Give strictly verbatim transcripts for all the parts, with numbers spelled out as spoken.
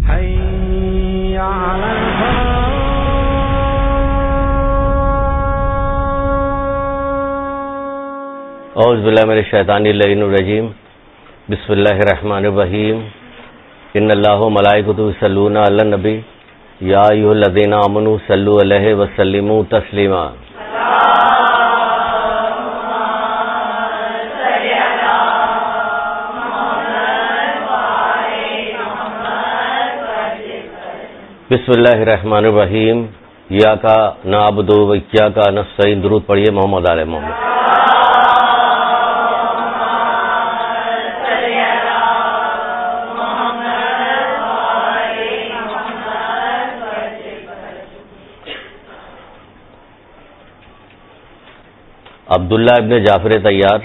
حي على الفلاح. اعوذ باللہ من الشیطان اللعین الرجیم. بسم اللہ الرحمن الرحیم. ان اللہ و ملائکتہ یصلون علی النبی یا ایھا الذین آمنوا صلوا علیہ وسلموا تسلیما. بسم اللہ الرحمن الرحیم. ایاک نعبد و ایاک نستعین. درود پڑھیے محمد علی محمد. عبداللہ ابن جعفر طیار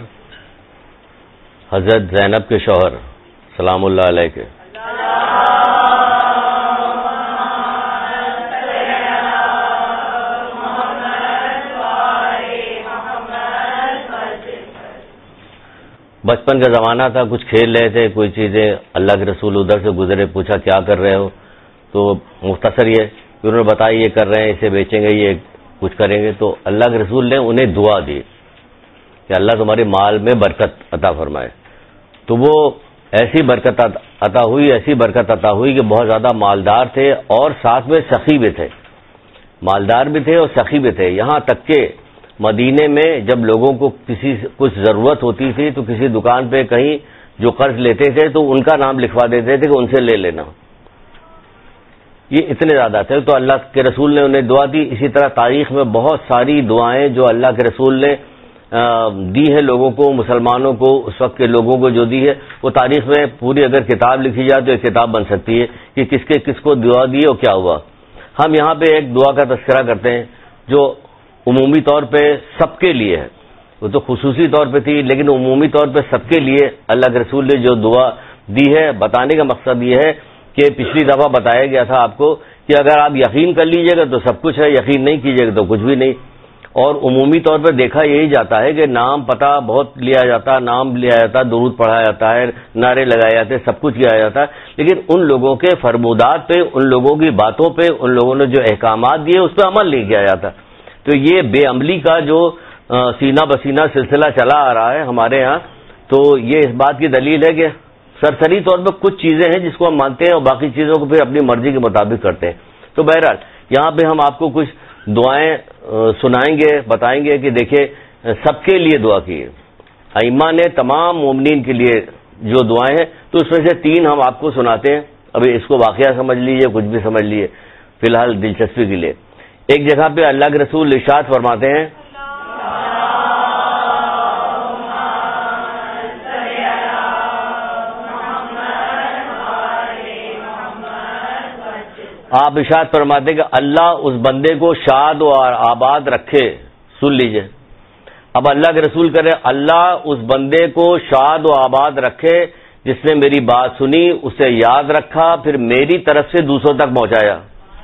حضرت زینب کے شوہر سلام اللہ علیہ کے بچپن کا زمانہ تھا. کچھ کھیل رہے تھے, کوئی چیزیں اللہ کے رسول ادھر سے گزرے, پوچھا کیا کر رہے ہو, تو مختصر یہ انہوں نے بتایا یہ کر رہے ہیں, اسے بیچیں گے, یہ کچھ کریں گے. تو اللہ کے رسول نے انہیں دعا دی کہ اللہ تمہارے مال میں برکت عطا فرمائے. تو وہ ایسی برکت عطا ہوئی ایسی برکت عطا ہوئی کہ بہت زیادہ مالدار تھے اور ساتھ میں سخی بھی تھے. مالدار بھی تھے اور سخی بھی تھے. یہاں تک کہ مدینے میں جب لوگوں کو کسی کچھ ضرورت ہوتی تھی تو کسی دکان پہ کہیں جو قرض لیتے تھے تو ان کا نام لکھوا دیتے تھے کہ ان سے لے لینا. یہ اتنے زیادہ تھے. تو اللہ کے رسول نے انہیں دعا دی. اسی طرح تاریخ میں بہت ساری دعائیں جو اللہ کے رسول نے دی ہے لوگوں کو, مسلمانوں کو, اس وقت کے لوگوں کو جو دی ہے, وہ تاریخ میں پوری اگر کتاب لکھی جائے تو ایک کتاب بن سکتی ہے کہ کس کے کس کو دعا دی اور کیا ہوا. ہم یہاں پہ ایک دعا کا تذکرہ کرتے ہیں جو عمومی طور پہ سب کے لیے ہے. وہ تو خصوصی طور پہ تھی لیکن عمومی طور پہ سب کے لیے اللہ کے رسول نے جو دعا دی ہے. بتانے کا مقصد یہ ہے کہ پچھلی دفعہ بتایا گیا تھا آپ کو کہ اگر آپ یقین کر لیجئے گا تو سب کچھ ہے, یقین نہیں کیجئے گا تو کچھ بھی نہیں. اور عمومی طور پہ دیکھا یہی جاتا ہے کہ نام پتہ بہت لیا جاتا, نام لیا جاتا, درود پڑھایا جاتا ہے, نعرے لگائے جاتے, سب کچھ کیا جاتا ہے, لیکن ان لوگوں کے فرمودات پہ, ان لوگوں کی باتوں پہ, ان لوگوں نے جو احکامات دیے اس پہ عمل نہیں کیا جاتا. تو یہ بے عملی کا جو سینہ بسینہ سلسلہ چلا آ رہا ہے ہمارے ہاں, تو یہ اس بات کی دلیل ہے کہ سرسری طور پہ کچھ چیزیں ہیں جس کو ہم مانتے ہیں اور باقی چیزوں کو پھر اپنی مرضی کے مطابق کرتے ہیں. تو بہرحال یہاں پہ ہم آپ کو کچھ دعائیں سنائیں گے, بتائیں گے کہ دیکھیں سب کے لیے دعا کی ہے. ائمہ نے تمام مومنین کے لیے جو دعائیں ہیں, تو اس میں سے تین ہم آپ کو سناتے ہیں. ابھی اس کو واقعہ سمجھ لیجیے, کچھ بھی سمجھ لیجیے فی الحال دلچسپی کے لیے. ایک جگہ پہ اللہ کے رسول ارشاد فرماتے ہیں, آپ ارشاد فرماتے ہیں کہ اللہ اس بندے کو شاد و آباد رکھے. سن لیجئے, اب اللہ کے رسول کرے اللہ اس بندے کو شاد و آباد رکھے جس نے میری بات سنی, اسے یاد رکھا, پھر میری طرف سے دوسروں تک پہنچایا.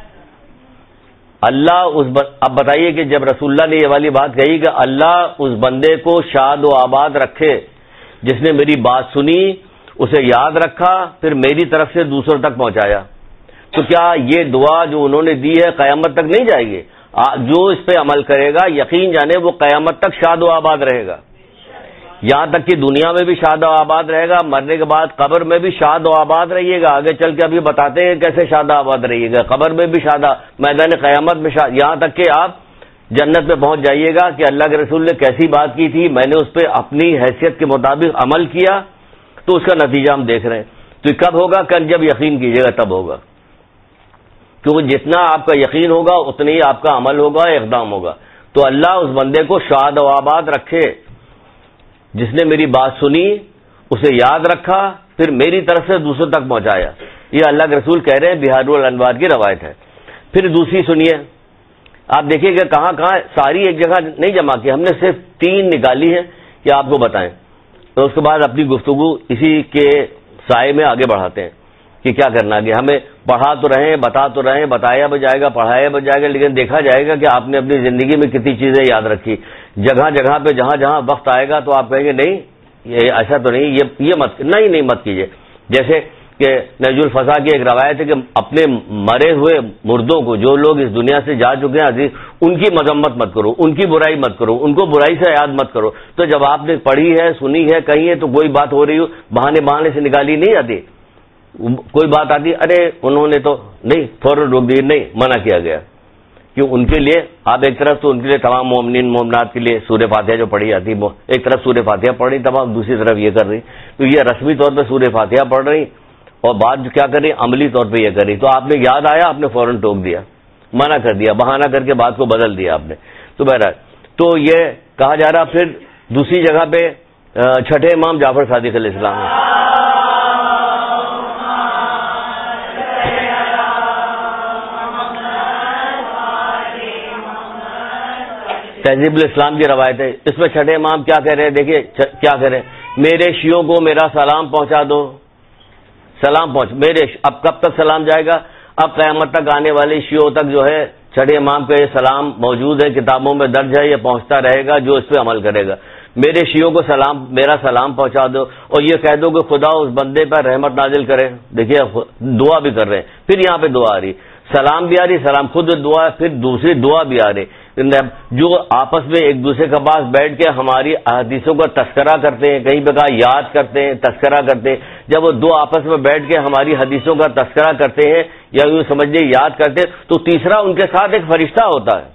اللہ اس ب... اب بتائیے کہ جب رسول اللہ نے یہ والی بات کہی کہ اللہ اس بندے کو شاد و آباد رکھے جس نے میری بات سنی, اسے یاد رکھا, پھر میری طرف سے دوسروں تک پہنچایا, تو کیا یہ دعا جو انہوں نے دی ہے قیامت تک نہیں جائے گی؟ جو اس پہ عمل کرے گا یقین جانے وہ قیامت تک شاد و آباد رہے گا. یہاں تک کہ دنیا میں بھی شاد و آباد رہے گا, مرنے کے بعد قبر میں بھی شاد و آباد رہیے گا. آگے چل کے ابھی بتاتے ہیں کیسے شاد و آباد رہیے گا, قبر میں بھی شاد, میدان قیامت میں شاد, یہاں تک کہ آپ جنت میں پہنچ جائیے گا کہ اللہ کے رسول نے کیسی بات کی تھی, میں نے اس پہ اپنی حیثیت کے مطابق عمل کیا, تو اس کا نتیجہ ہم دیکھ رہے ہیں. تو کب ہوگا؟ کل جب یقین کیجیے گا تب ہوگا, کیونکہ جتنا آپ کا یقین ہوگا اتنی ہی آپ کا عمل ہوگا, اقدام ہوگا. تو اللہ اس بندے کو شاد و آباد رکھے جس نے میری بات سنی, اسے یاد رکھا, پھر میری طرف سے دوسروں تک پہنچایا. یہ اللہ کے رسول کہہ رہے ہیں, بہار الانوار کی روایت ہے. پھر دوسری سنیے, آپ دیکھیے کہ کہاں کہاں ساری ایک جگہ نہیں جمع کی, ہم نے صرف تین نکالی ہے کہ آپ کو بتائیں, تو اس کے بعد اپنی گفتگو اسی کے سائے میں آگے بڑھاتے ہیں کہ کیا کرنا ہے. ہمیں پڑھا تو رہے, بتا تو رہے, بتایا بھی جائے گا, پڑھایا بھی جائے گا, لیکن دیکھا جائے گا کہ آپ نے اپنی زندگی میں کتنی چیزیں یاد رکھی. جگہ جگہ پہ جہاں جہاں وقت آئے گا تو آپ کہیں گے نہیں یہ ایسا تو نہیں, یہ یہ مت نہیں نہیں مت کیجیے. جیسے کہ نہج الفضا کی ایک روایت ہے کہ اپنے مرے ہوئے مردوں کو، جو لوگ اس دنیا سے جا چکے ہیں عزیز، ان کی مذمت مت کرو، ان کی برائی مت کرو، ان کو برائی سے یاد مت کرو. تو جب آپ نے پڑھی ہے، سنی ہے، کہیں ہے، تو کوئی بات ہو رہی ہو، بہانے بہانے سے نکالی نہیں جاتی. کوئی بات آتی، ارے انہوں نے تو نہیں، فوراً روک دی، نہیں، منع کیا گیا. کیوں؟ ان کے لیے آپ ایک طرف تو ان کے لیے تمام مومنین مومنات کے لیے سورہ فاتحہ جو پڑھی جاتی، ایک طرف سورہ فاتحہ پڑھ رہی تمام، دوسری طرف یہ کر رہی. تو یہ رسمی طور پہ سورہ فاتحہ پڑھ رہی اور بات جو کیا کر رہی، عملی طور پہ یہ کر رہی. تو آپ نے یاد آیا، آپ نے فوراً ٹوک دیا، منع کر دیا، بہانہ کر کے بات کو بدل دیا آپ نے. تو بہرحال تو یہ کہا جا رہا. پھر دوسری جگہ پہ چھٹے امام جعفر صادق علیہ السلام ہیں. تہذیب الاسلام کی روایت ہے، اس میں چھٹے امام کیا کہہ رہے ہیں؟ دیکھیے کیا کہہ رہے ہیں، میرے شیعوں کو میرا سلام پہنچا دو. سلام پہنچ میرے اب کب تک سلام جائے گا؟ اب قیامت تک آنے والے شیعوں تک جو ہے چھٹے امام کا یہ سلام موجود ہے، کتابوں میں درج ہے، یہ پہنچتا رہے گا جو اس پہ عمل کرے گا. میرے شیعوں کو سلام، میرا سلام پہنچا دو، اور یہ کہہ دو کہ خدا اس بندے پر رحمت نازل کرے. دیکھیے دعا بھی کر رہے ہیں، پھر یہاں پہ دعا آ رہی، سلام بھی آ رہی، سلام خود دعا، پھر دوسری دعا بھی آ رہی. جو آپس میں ایک دوسرے کے پاس بیٹھ کے ہماری احادیثوں کا تذکرہ کرتے ہیں، کہیں پہ کہا یاد کرتے ہیں، تذکرہ کرتے ہیں. جب وہ دو آپس میں بیٹھ کے ہماری حدیثوں کا تذکرہ کرتے ہیں یا یوں سمجھے یاد کرتے ہیں، تو تیسرا ان کے ساتھ ایک فرشتہ ہوتا ہے.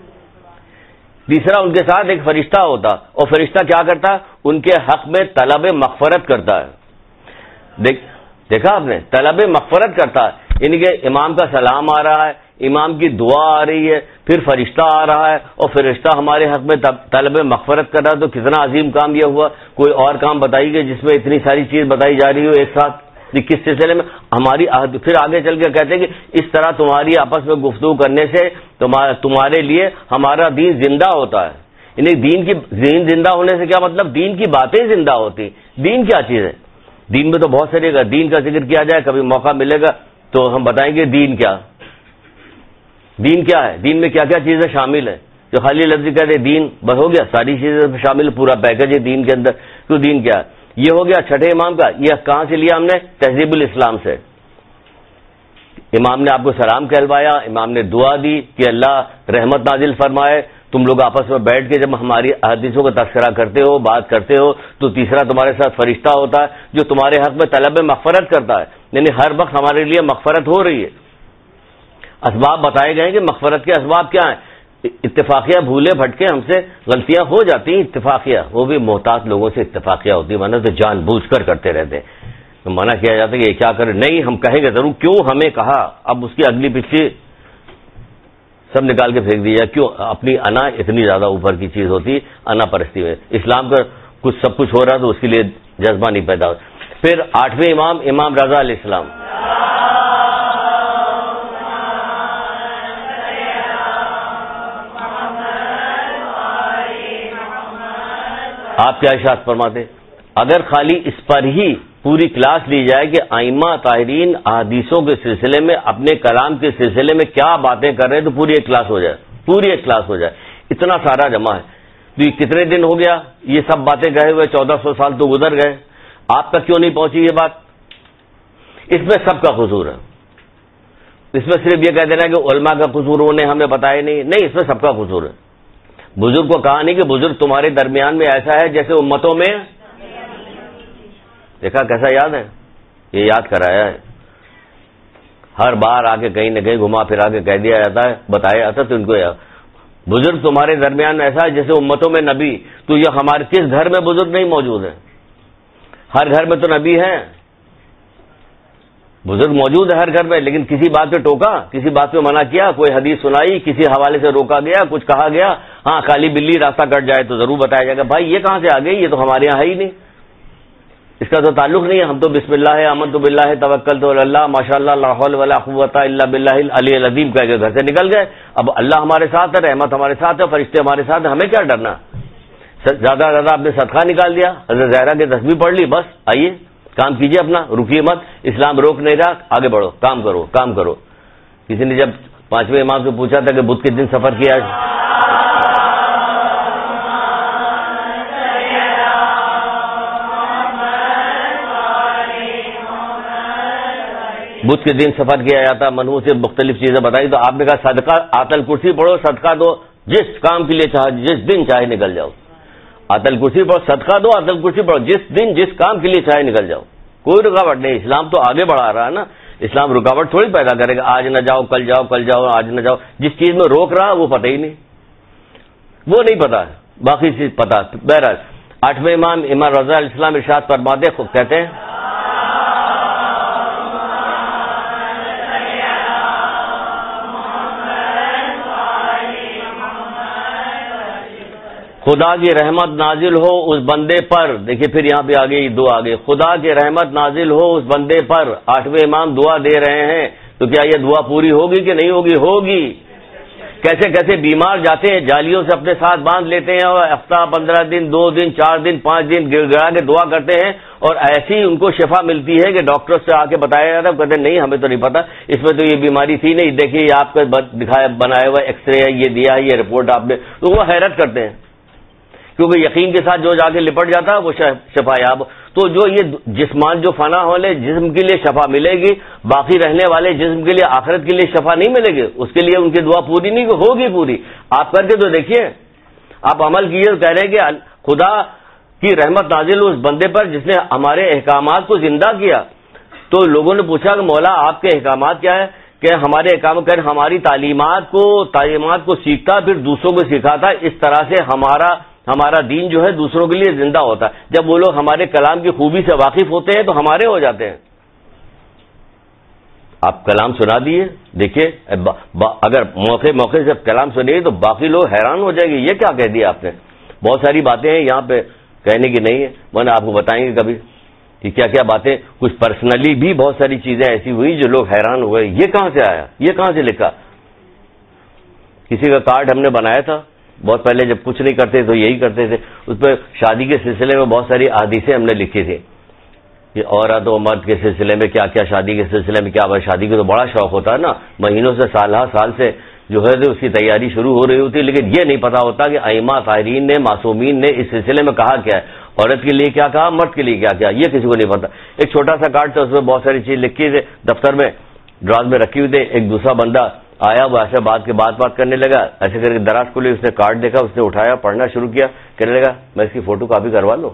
تیسرا ان کے ساتھ ایک فرشتہ ہوتا، اور فرشتہ کیا کرتا ہے؟ ان کے حق میں طلب مغفرت کرتا ہے. دیکھ دیکھا آپ نے، طلب مغفرت کرتا ہے. یعنی کہ امام کا سلام آ رہا ہے، امام کی دعا آ رہی ہے، پھر فرشتہ آ رہا ہے، اور فرشتہ ہمارے حق میں طلب مغفرت کر رہا ہے. تو کتنا عظیم کام یہ ہوا. کوئی اور کام بتائیے کہ جس میں اتنی ساری چیز بتائی جا رہی ہو ایک ساتھ. کس سلسلے میں؟ ہماری پھر آگے چل کے کہتے ہیں کہ اس طرح تمہاری آپس میں گفتگو کرنے سے تمہارے لیے ہمارا دین زندہ ہوتا ہے. یعنی دین کی دین زندہ ہونے سے کیا مطلب؟ دین کی باتیں زندہ ہوتی. دین کیا چیز ہے؟ دین میں تو بہت ساری، دین کا ذکر کیا جائے، کبھی موقع ملے گا تو ہم بتائیں گے دین کیا دین کیا ہے، دین میں کیا کیا چیزیں شامل ہیں. جو خالی لفظ کہتے ہیں دین، بس ہو گیا، ساری چیزیں شامل، پورا پیکج ہے دین کے اندر. تو دین کیا ہے؟ یہ ہو گیا چھٹے امام کا. یہ کہاں سے لیا ہم نے؟ تہذیب الاسلام سے. امام نے آپ کو سلام کہلوایا، امام نے دعا دی کہ اللہ رحمت نازل فرمائے. تم لوگ آپس میں بیٹھ کے جب ہماری احادیثوں کا تذکرہ کرتے ہو، بات کرتے ہو، تو تیسرا تمہارے ساتھ فرشتہ ہوتا ہے جو تمہارے حق میں طلب مغفرت کرتا ہے. یعنی ہر وقت ہمارے لیے مغفرت ہو رہی ہے. اسباب بتائے گئے کہ مغفرت کے اسباب کیا ہیں. اتفاقیہ بھولے بھٹکے ہم سے غلطیاں ہو جاتی ہیں، اتفاقیہ، وہ بھی محتاط لوگوں سے اتفاقیہ ہوتی ہے، ورنہ تو جان بوجھ کر کرتے رہتے ہیں. تو منع کیا جاتا ہے کہ یہ کیا کرے، نہیں ہم کہیں گے ضرور، کیوں ہمیں کہا. اب اس کی اگلی پچھلی سب نکال کے پھینک دیا. کیوں؟ اپنی انا اتنی زیادہ اوپر کی چیز ہوتی، انا پرستی میں. اسلام کا کچھ سب کچھ ہو رہا تو اس کے لیے جذبہ نہیں پیدا ہوتا. پھر آٹھویں امام امام رضا علیہ السلام. آپ کیا ارشاد فرماتے؟ اگر خالی اس پر ہی پوری کلاس لی جائے کہ ائمہ طاہرین احادیثوں کے سلسلے میں، اپنے کلام کے سلسلے میں کیا باتیں کر رہے ہیں، تو پوری ایک کلاس ہو جائے، پوری ایک کلاس ہو جائے. اتنا سارا جمع ہے. تو یہ کتنے دن ہو گیا یہ سب باتیں کہے ہوئے؟ چودہ سو سال تو گزر گئے. آپ تک کیوں نہیں پہنچی یہ بات؟ اس میں سب کا قصور ہے. اس میں صرف یہ کہہ دینا کہ علماء کا قصور انہوں نے ہمیں بتایا نہیں، نہیں، اس میں سب کا قصور ہے. بزرگ کو کہا نہیں کہ بزرگ تمہارے درمیان میں ایسا ہے جیسے امتوں میں. دیکھا کیسا یاد ہے؟ یہ یاد کرایا ہے. ہر بار آ کے کہیں نہ کہیں گھما پھرا کے کہہ دیا جاتا ہے، بتایا جاتا تو ان کو یاد. بزرگ تمہارے درمیان میں ایسا ہے جیسے امتوں میں نبی. تو یہ ہمارے کس گھر میں بزرگ نہیں موجود ہے؟ ہر گھر میں تو نبی ہیں، بزرگ موجود ہے ہر گھر میں. لیکن کسی بات پہ ٹوکا، کسی بات پہ منع کیا، کوئی حدیث سنائی، کسی حوالے سے روکا گیا، کچھ کہا گیا. ہاں کالی بلی راستہ کٹ جائے تو ضرور بتایا جائے گا بھائی یہ کہاں سے آ گئی، یہ تو ہمارے یہاں ہے ہی نہیں، اس کا تو تعلق نہیں ہے. ہم تو بسم اللہ آمنت باللہ توکلت علی اللہ ماشاء اللہ لا حول ولا قوت الا باللہ العلی العظیم کہہ کے گھر سے نکل گئے. اب اللہ ہمارے ساتھ ہے، رحمت ہمارے ساتھ ہے، فرشتے ہمارے ساتھ ہیں، ہمیں کیا ڈرنا. زیادہ زیادہ آپ نے صدقہ نکال دیا، حضرت زہرا کی تسبیح پڑھ لی، بس آئیے کام کیجیے اپنا، رکیے مت. اسلام روک نہیں رہا، آگے بڑھو، کام کرو کام کرو. کسی نے جب پانچویں امام سے پوچھا تھا کہ بدھ کس دن سفر کیا ہے، بدھ کے دن سفر کیا جاتا، منحوس سے مختلف چیزیں بتائی، تو آپ نے کہا صدقہ آیت الکرسی پڑھو، صدقہ دو، جس کام کے لیے چاہے جس دن چاہے نکل جاؤ، آیت الکرسی پڑھو، صدقہ دو، آیت الکرسی پڑھو، جس دن جس کام کے لیے چاہے نکل جاؤ، کوئی رکاوٹ نہیں. اسلام تو آگے بڑھا رہا ہے نا، اسلام رکاوٹ تھوڑی پیدا کرے گا، آج نہ جاؤ کل جاؤ کل جاؤ آج نہ جاؤ. جس چیز میں روک رہا وہ پتہ ہی نہیں، وہ نہیں پتا، باقی چیز پتا. بہرحال آٹھویں امام امام رضا علیہ السلام ارشاد فرماتے کہتے ہیں خدا کی رحمت نازل ہو اس بندے پر. دیکھیے پھر یہاں پہ آگے دو آگے، خدا کی رحمت نازل ہو اس بندے پر. آٹھویں امام دعا دے رہے ہیں، تو کیا یہ دعا پوری ہوگی کہ نہیں ہوگی؟ ہوگی. کیسے کیسے بیمار جاتے ہیں، جالیوں سے اپنے ساتھ باندھ لیتے ہیں، اور ہفتہ پندرہ دن دو دن چار دن پانچ دن گر گرا کے دعا کرتے ہیں، اور ایسی ان کو شفا ملتی ہے کہ ڈاکٹر سے آ کے بتایا جاتا ہے، کہتے ہیں نہیں ہمیں تو نہیں پتا، اس میں تو یہ بیماری تھی نہیں، دیکھیے یہ آپ کا دکھایا بنایا ہوا ایکس رے ہے، یہ دیا ہے، یہ رپورٹ آپ نے. تو وہ حیرت کرتے ہیں، کیونکہ یقین کے ساتھ جو جا کے لپٹ جاتا ہے وہ شفا یاب. تو جو یہ جسمان جو فنا والے جسم کے لیے شفا ملے گی، باقی رہنے والے جسم کے لیے آخرت کے لیے شفا نہیں ملے گی، اس کے لیے ان کی دعا پوری نہیں ہوگی پوری. آپ کر کے تو دیکھیے، آپ عمل کیجیے. کہہ رہے ہیں کہ خدا کی رحمت نازل اس بندے پر جس نے ہمارے احکامات کو زندہ کیا. تو لوگوں نے پوچھا کہ مولا آپ کے احکامات کیا ہے؟ کہ ہمارے احکام کر ہماری تعلیمات کو تعلیمات کو سیکھتا، پھر دوسروں کو سکھاتا، اس طرح سے ہمارا ہمارا دین جو ہے دوسروں کے لیے زندہ ہوتا ہے. جب وہ لوگ ہمارے کلام کی خوبی سے واقف ہوتے ہیں تو ہمارے ہو جاتے ہیں. آپ کلام سنا دیے، دیکھیے اگر موقع موقع سے کلام سنیے تو باقی لوگ حیران ہو جائیں گے، یہ کیا کہہ دیا آپ نے. بہت ساری باتیں ہیں یہاں پہ کہنے کی نہیں ہے، میں نے آپ کو بتائیں گے کبھی کہ کیا کیا باتیں. کچھ پرسنلی بھی بہت ساری چیزیں ایسی ہوئی جو لوگ حیران ہوئے، یہ کہاں سے آیا، یہ کہاں سے لکھا. کسی کا کارڈ ہم نے بنایا تھا بہت پہلے، جب کچھ نہیں کرتے تو یہی کرتے تھے، اس پہ شادی کے سلسلے میں بہت ساری احادیثیں ہم نے لکھی تھی کہ عورت و مرد کے سلسلے میں کیا کیا، شادی کے سلسلے میں کیا. شادی کا تو بڑا شوق ہوتا ہے نا، مہینوں سے سال ہر سال سے جو ہے اس کی تیاری شروع ہو رہی ہوتی ہے، لیکن یہ نہیں پتا ہوتا کہ ائمہ طاہرین نے معصومین نے اس سلسلے میں کہا کیا ہے، عورت کے لیے کیا کہا، مرد کے لیے کیا کیا، یہ کسی کو نہیں پتا. ایک چھوٹا سا کارڈ تھا، اس میں بہت ساری چیز لکھی تھی، دفتر میں ڈراز میں رکھی ہوئی تھی. ایک دوسرا بندہ آیا، وہ ایسے بات کے بات بات کرنے لگا، ایسے کر کے دراز کھلی، اس نے کارڈ دیکھا، اس نے اٹھایا، پڑھنا شروع کیا، کہنے لگا میں اس کی فوٹو کاپی کروا لوں.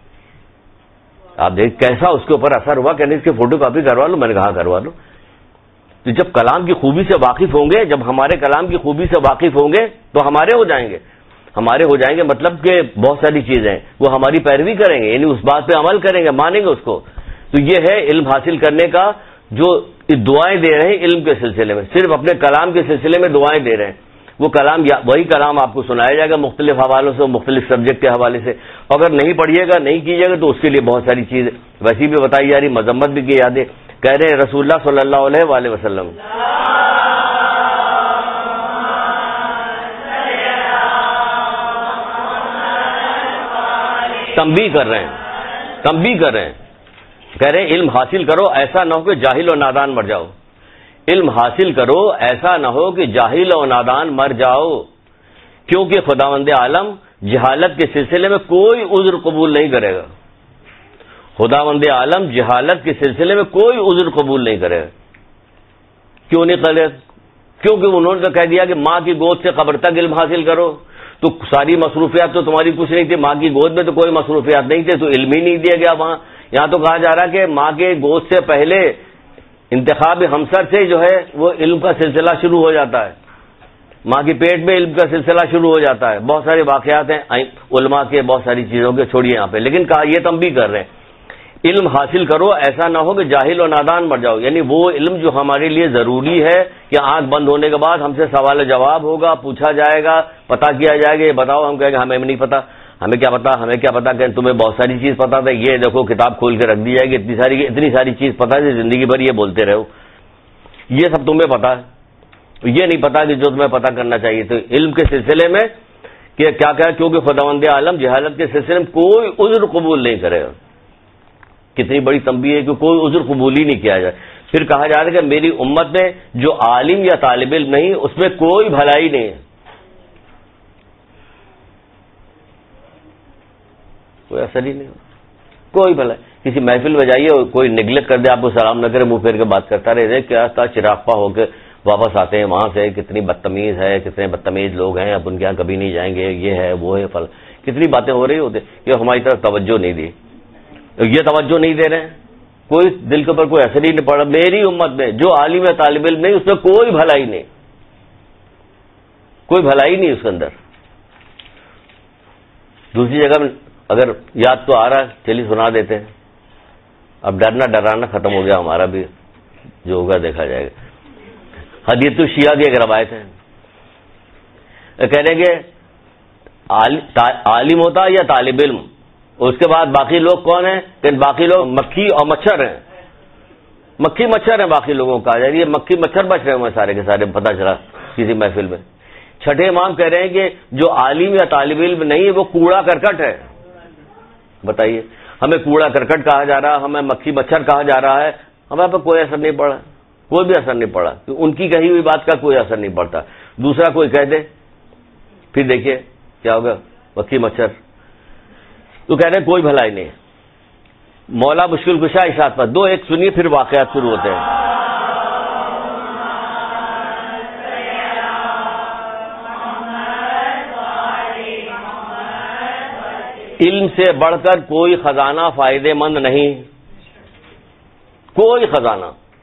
آپ دیکھ کیسا اس کے اوپر اثر ہوا، کہنے اس کی فوٹو کاپی کروا لوں. میں نے کہا کروا لوں. تو جب کلام کی خوبی سے واقف ہوں گے، جب ہمارے کلام کی خوبی سے واقف ہوں گے تو ہمارے ہو جائیں گے. ہمارے ہو جائیں گے مطلب کہ بہت ساری چیزیں وہ ہماری پیروی کریں گے، یعنی اس بات پہ عمل کریں گے، مانیں گے اس کو. تو یہ ہے علم حاصل کرنے کا، جو دعائیں دے رہے ہیں علم کے سلسلے میں، صرف اپنے کلام کے سلسلے میں دعائیں دے رہے ہیں. وہ کلام وہی کلام آپ کو سنایا جائے گا مختلف حوالوں سے، مختلف سبجیکٹ کے حوالے سے. اگر نہیں پڑھیے گا نہیں کیجیے گا تو اس کے لیے بہت ساری چیز ویسی بھی بتائی جا رہی، مذمت بھی کی جاتی. کہہ رہے ہیں رسول اللہ صلی اللہ علیہ وآلہ وسلم تنبیہ کر رہے ہیں تنبیہ کر رہے ہیں کہہ رہے ہیں علم حاصل کرو، ایسا نہ ہو کہ جاہل اور نادان مر جاؤ. علم حاصل کرو، ایسا نہ ہو کہ جاہل اور نادان مر جاؤ، کیونکہ خداوند عالم جہالت کے سلسلے میں کوئی عذر قبول نہیں کرے گا. خداوند عالم جہالت کے سلسلے میں کوئی عذر قبول نہیں کرے گا. کیوں نہیں کرے؟ کیونکہ انہوں نے تو کہہ دیا کہ ماں کی گود سے قبر تک علم حاصل کرو. تو ساری مصروفیات تو تمہاری کچھ نہیں تھی، ماں کی گود میں تو کوئی مصروفیات نہیں تھے، تو علم ہی نہیں دیا گیا وہاں. یہاں تو کہا جا رہا کہ ماں کے گود سے پہلے انتخاب ہمسر سے جو ہے وہ علم کا سلسلہ شروع ہو جاتا ہے، ماں کی پیٹ میں علم کا سلسلہ شروع ہو جاتا ہے. بہت سارے واقعات ہیں علماء کے، بہت ساری چیزوں کے، چھوڑیے یہاں پہ. لیکن کہا یہ تنبیہ کر رہے ہیں علم حاصل کرو، ایسا نہ ہو کہ جاہل اور نادان مر جاؤ. یعنی وہ علم جو ہمارے لیے ضروری ہے کہ آنکھ بند ہونے کے بعد ہم سے سوال جواب ہوگا، پوچھا جائے گا، پتا کیا جائے گا، یہ بتاؤ. ہم کہیں گے ہمیں نہیں پتا، ہمیں کیا پتا، ہمیں کیا پتا کہ تمہیں بہت ساری چیز پتا تھا، یہ دیکھو کتاب کھول کے رکھ دی جائے گی، اتنی ساری اتنی ساری چیز پتا ہے زندگی بھر یہ بولتے رہو، یہ سب تمہیں پتا ہے. یہ نہیں پتا کہ جو تمہیں پتا کرنا چاہیے. تو علم کے سلسلے میں کہ کیا کہا، کیونکہ خداوند عالم جہالت کے سلسلے میں کوئی عذر قبول نہیں کرے گا. کتنی بڑی تنبیہ ہے کہ کوئی عذر قبول ہی نہیں کیا جائے. پھر کہا جا رہا ہے کہ میری امت میں جو عالم یا طالب علم نہیں، اس میں کوئی بھلائی نہیں ہے، کوئی اثر ہی نہیں، کوئی بھلائی. کسی محفل میں جائیے اور کوئی نیگلیکٹ کر دے, آپ کو سلام نہ کرے, منہ پھیر کے بات کرتا رہے, کیا تھا چراغپا ہو کے واپس آتے ہیں وہاں سے, کتنی بدتمیز ہے, کتنے بدتمیز لوگ ہیں, اب ان کے یہاں کبھی نہیں جائیں گے, یہ ہے وہ ہے فل, کتنی باتیں ہو رہی ہوتی کہ ہماری طرف توجہ نہیں دی. یہ توجہ نہیں دے رہے ہیں, کوئی دل کے اوپر کوئی اثر ہی نہیں پڑا. میری امت میں جو عالم ہے طالب علم نہیں, اس میں کوئی بھلائی نہیں, کوئی بھلائی نہیں اس کے اندر. دوسری جگہ میں اگر یاد تو آ رہا ہے, چلیے سنا دیتے ہیں. اب ڈرنا ڈرانا ختم ہو گیا ہمارا بھی, جو ہوگا دیکھا جائے گا. حدیث الشیعہ کی ایک روایت ہے, کہہ رہے کہ عالم ہوتا یا طالب علم, اس کے بعد باقی لوگ کون ہیں, کہ باقی لوگ مکھی اور مچھر ہیں. مکھی مچھر ہیں باقی لوگوں کا, یہ مکھی مچھر بچ رہے ہیں سارے کے سارے, پتہ چلا کسی محفل میں. چھٹے امام کہہ رہے ہیں کہ جو عالم یا طالب علم نہیں ہے وہ کوڑا کرکٹ ہے. بتائیے, ہمیں کوڑا کرکٹ کہا جا رہا, ہمیں مکھی مچھر کہا جا رہا ہے, ہمیں پہ کوئی اثر نہیں پڑا, کوئی بھی اثر نہیں پڑا, ان کی کہی ہوئی بات کا کوئی اثر نہیں پڑتا. دوسرا کوئی کہہ دے, پھر دیکھیے کیا ہوگا, مکھی مچھر. تو کہہ رہے ہیں کوئی بھلائی نہیں. مولا مشکل کشا ارشاد پر دو ایک سنیے, پھر واقعات شروع ہوتے ہیں. علم سے بڑھ کر کوئی خزانہ فائدے مند نہیں, کوئی خزانہ,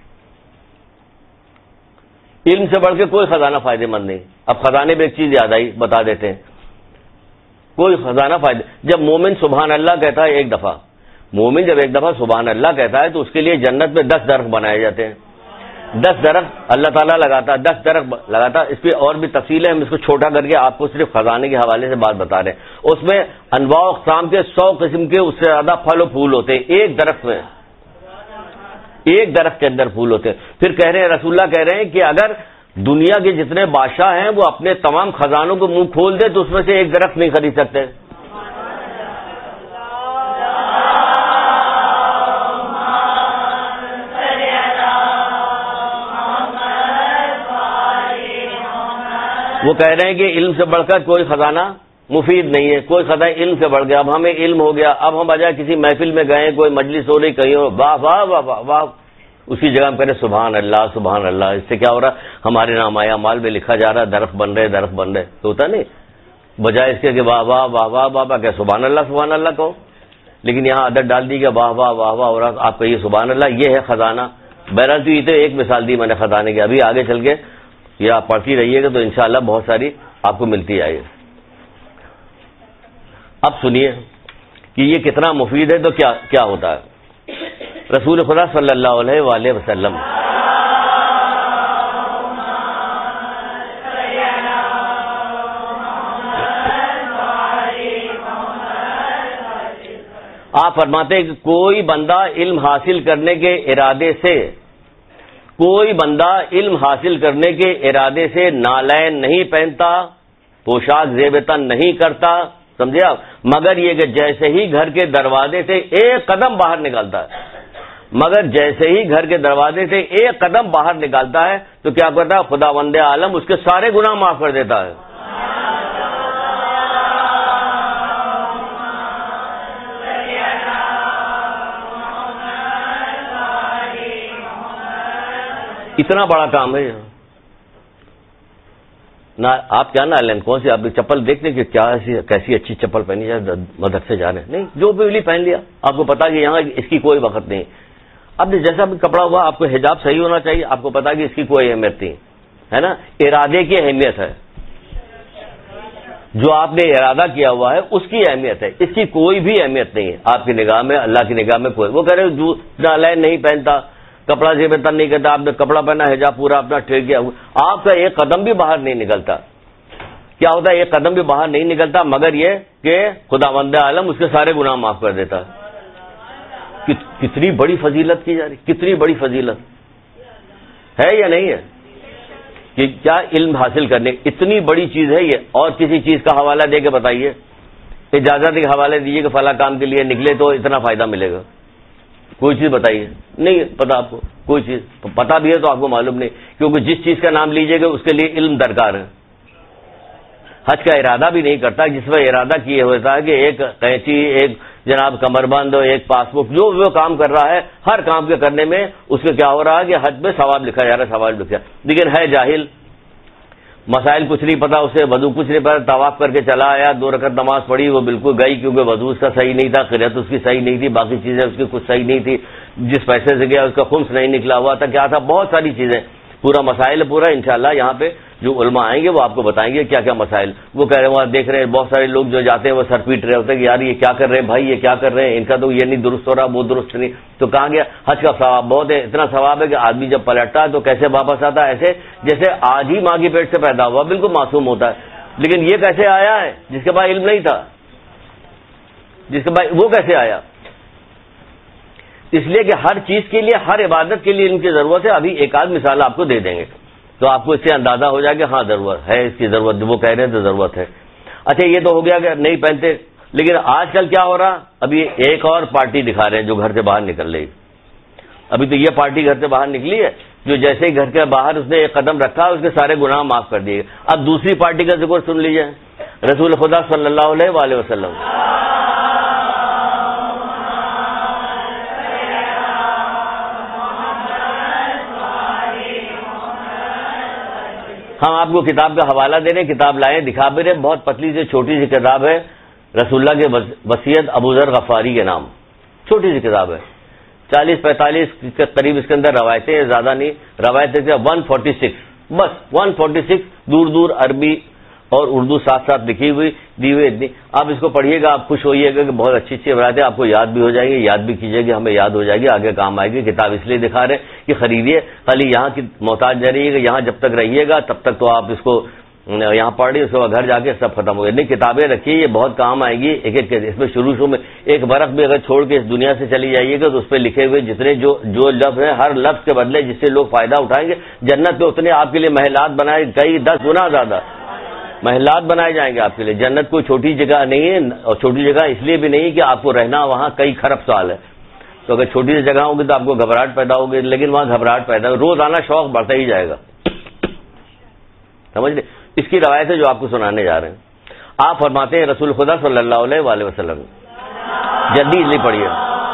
علم سے بڑھ کے کوئی خزانہ فائدے مند نہیں. اب خزانے میں ایک چیز یاد آئی, بتا دیتے ہیں. کوئی خزانہ فائدہ, جب مومن سبحان اللہ کہتا ہے ایک دفعہ, مومن جب ایک دفعہ سبحان اللہ کہتا ہے تو اس کے لیے جنت میں دس درخت بنائے جاتے ہیں. دس درخت اللہ تعالیٰ لگاتا ہے, دس درخت لگاتا. اس پہ اور بھی تفصیل ہے, ہم اس کو چھوٹا کر کے آپ کو صرف خزانے کے حوالے سے بات بتا رہے ہیں. اس میں انواع و اقسام کے سو قسم کے اس سے زیادہ پھل و پھول ہوتے ہیں ایک درخت میں, ایک درخت کے اندر پھول ہوتے ہیں. پھر کہہ رہے ہیں, رسول اللہ کہہ رہے ہیں کہ اگر دنیا کے جتنے بادشاہ ہیں وہ اپنے تمام خزانوں کو منہ کھول دے تو اس میں سے ایک درخت نہیں خرید سکتے. وہ کہہ رہے ہیں کہ علم سے بڑھ کر کوئی خزانہ مفید نہیں ہے, کوئی خزانہ علم سے بڑھ گیا. اب ہمیں علم ہو گیا, اب ہم بجائے کسی محفل میں گئے, کوئی مجلس ہو رہی کہیں ہو, واہ واہ واہ واہ واہ, اسی جگہ ہم کہہ رہے سبحان اللہ سبحان اللہ. اس سے کیا ہو رہا, ہمارے نام آیا مال میں لکھا جا رہا, درخت بن رہے درخت بن رہے. تو ہوتا نہیں, بجائے اس کے کہ واہ واہ واہ واہ واہ واہ, کہ سبحان اللہ سبحان اللہ کہو. لیکن یہاں عادت ڈال دی کہ واہ واہ واہ واہ ہو رہا, آپ کہیے سبحان اللہ. یہ ہے خزانہ. بہرحال تو یہ تو ایک مثال دی میں نے خزانے کی. ابھی آگے چل کے یہ آپ پڑھتی رہیے گا تو انشاءاللہ بہت ساری آپ کو ملتی آئے گی. اب سنیے کہ یہ کتنا مفید ہے. تو کیا کیا ہوتا ہے, رسول خدا صلی اللہ علیہ وآلہ وسلم آپ فرماتے ہیں کہ کوئی بندہ علم حاصل کرنے کے ارادے سے کوئی بندہ علم حاصل کرنے کے ارادے سے نالین نہیں پہنتا, پوشاک زیب تن نہیں کرتا, سمجھے آپ, مگر یہ کہ جیسے ہی گھر کے دروازے سے ایک قدم باہر نکالتا ہے, مگر جیسے ہی گھر کے دروازے سے ایک قدم باہر نکالتا ہے تو کیا کرتا ہے, خداوند عالم اس کے سارے گناہ معاف کر دیتا ہے. اتنا بڑا کام ہے نہ. آپ کیا نہ لیں, کون سی آپ چپل دیکھتے کہ کیا ایسی کیسی اچھی چپل پہنی جائے, مدرسے جا رہے ہیں, نہیں, جو بھی پہن لیا. آپ کو پتا کہ یہاں اس کی کوئی وقت نہیں. اب جیسا بھی کپڑا ہوا, آپ کو حجاب صحیح ہونا چاہیے, آپ کو پتا کہ اس کی کوئی اہمیت نہیں ہے نا. ارادے کی اہمیت ہے, جو آپ نے ارادہ کیا ہوا ہے اس کی اہمیت ہے, اس کی کوئی بھی اہمیت نہیں ہے آپ کی نگاہ میں, اللہ کی نگاہ میں کوئی. وہ کہہ رہے جو نالین نہیں پہنتا, کپڑا زیب تن نہیں کرتا, آپ نے کپڑا پہنا, حجاب پورا اپنا ٹھیک کیا, آپ کا ایک قدم بھی باہر نہیں نکلتا. کیا ہوتا ہے, ایک قدم بھی باہر نہیں نکلتا مگر یہ کہ خداوند عالم اس کے سارے گناہ معاف کر دیتا ہے. کتنی بڑی فضیلت کی جا رہی, کتنی بڑی فضیلت ہے یا نہیں ہے, کہ کیا علم حاصل کرنے اتنی بڑی چیز ہے یہ. اور کسی چیز کا حوالہ دے کے بتائیے, اجازت کے حوالے دیجیے کہ فلاں کام کے لیے نکلے تو اتنا فائدہ ملے گا. کوئی چیز بتائیے, نہیں پتا آپ کو, کوئی چیز پتا بھی ہے تو آپ کو معلوم نہیں, کیونکہ جس چیز کا نام لیجیے گا اس کے لیے علم درکار ہے. حج کا ارادہ بھی نہیں کرتا, جس میں ارادہ کیے ہوتا ہے کہ ایک قینچی, ایک جناب کمر بند ہو، ایک پاس بک، جو وہ کام کر رہا ہے ہر کام کے کرنے میں اس کے کیا ہو رہا ہے کہ حج میں ثواب لکھا جا رہا ہے، ثواب لکھا، لیکن ہے جاہل، مسائل کچھ نہیں پتا اسے، وضو کچھ نہیں پتا، طواف کر کے چلا آیا، دو رکعت نماز پڑھی، وہ بالکل گئی کیونکہ وضو اس کا صحیح نہیں تھا، قرأت اس کی صحیح نہیں تھی، باقی چیزیں اس کی کچھ صحیح نہیں تھی، جس پیسے سے گیا اس کا خمس نہیں نکلا ہوا تھا، کیا تھا، بہت ساری چیزیں، پورا مسائل پورا انشاءاللہ یہاں پہ جو علماء آئیں گے وہ آپ کو بتائیں گے کیا کیا مسائل. وہ کہہ رہے ہیں وہاں دیکھ رہے ہیں بہت سارے لوگ جو جاتے ہیں وہ سر پیٹ رہے ہوتے ہیں کہ یار یہ کیا کر رہے ہیں بھائی، یہ کیا کر رہے ہیں، ان کا تو یہ نہیں درست ہو رہا، وہ درست نہیں. تو کہاں گیا حج کا ثواب بہت ہے، اتنا ثواب ہے کہ آدمی جب پلٹتا ہے تو کیسے واپس آتا ہے، ایسے جیسے آج ہی ماں کی پیٹ سے پیدا ہوا، بالکل معصوم ہوتا ہے. لیکن یہ کیسے آیا ہے جس کے پاس علم نہیں تھا، جس کے پاس وہ کیسے آیا؟ اس لیے کہ ہر چیز کے لیے، ہر عبادت کے لیے ان کی ضرورت ہے. ابھی ایک آدھ مثال آپ کو دے دیں گے تو آپ کو اس سے اندازہ ہو جائے کہ ہاں ضرورت ہے، اس کی ضرورت، وہ کہہ رہے ہیں تو ضرورت ہے. اچھا یہ تو ہو گیا کہ نہیں پہنتے، لیکن آج کل کیا ہو رہا، ابھی ایک اور پارٹی دکھا رہے ہیں جو گھر سے باہر نکل رہی. ابھی تو یہ پارٹی گھر سے باہر نکلی ہے جو جیسے ہی گھر کے باہر اس نے ایک قدم رکھا اس کے سارے گناہ معاف کر دیے. اب دوسری پارٹی کا ذکر سن لیجیے، رسول خدا صلی اللہ علیہ وآلہ وسلم. ہم آپ کو کتاب کا حوالہ دے رہے ہیں، کتاب لائیں، دکھا بھی رہے، بہت پتلی سی چھوٹی سی کتاب ہے، رسول اللہ کے وصیت ابو ذر غفاری کے نام، چھوٹی سی کتاب ہے، چالیس پینتالیس کے قریب اس کے اندر روایتیں، زیادہ نہیں روایتیں، ون فورٹی سکس بس ون فورٹی سکس دور دور عربی اور اردو ساتھ ساتھ لکھی ہوئی دی ہوئی اتنی. آپ اس کو پڑھیے گا، آپ خوش ہوئیے گا کہ بہت اچھی اچھی روایتیں آپ کو یاد بھی ہو جائیں گی، یاد بھی کیجیے گی، ہمیں یاد ہو جائے گی، آگے کام آئے گی. کتاب اس لیے دکھا رہے کہ خریدیے، خالی یہاں کی محتاج نہ رہیے گا، یہاں جب تک رہیے گا تب تک تو آپ اس کو یہاں پڑھ رہی، اس کے بعد گھر جا کے سب ختم ہو گئے. نہیں کتابیں رکھیے، یہ بہت کام آئے گی. ایک ایک اس میں شروع شروع میں ایک برق بھی اگر چھوڑ کے اس دنیا سے چلی جائیے گا تو اس پہ لکھے ہوئے جتنے جو جو لفظ ہیں، ہر لفظ کے بدلے جس سے لوگ فائدہ اٹھائیں گے، جنت میں اتنے آپ کے لیے محلات بنائے، کئی دس گنا زیادہ محلات بنائے جائیں گے آپ کے لیے. جنت کوئی چھوٹی جگہ نہیں ہے، اور چھوٹی جگہ اس لیے بھی نہیں کہ آپ کو رہنا وہاں کئی خرب سال ہے. تو اگر چھوٹی سی جگہ ہوگی تو آپ کو گھبراہٹ پیدا ہوگی، لیکن وہاں گھبراہٹ پیدا ہوگی، روزانہ شوق بڑھتا ہی جائے گا. سمجھ لیں، اس کی روایت ہے جو آپ کو سنانے جا رہے ہیں. آپ فرماتے ہیں رسول خدا صلی اللہ علیہ وآلہ وسلم، جلدی جلدی پڑھیے.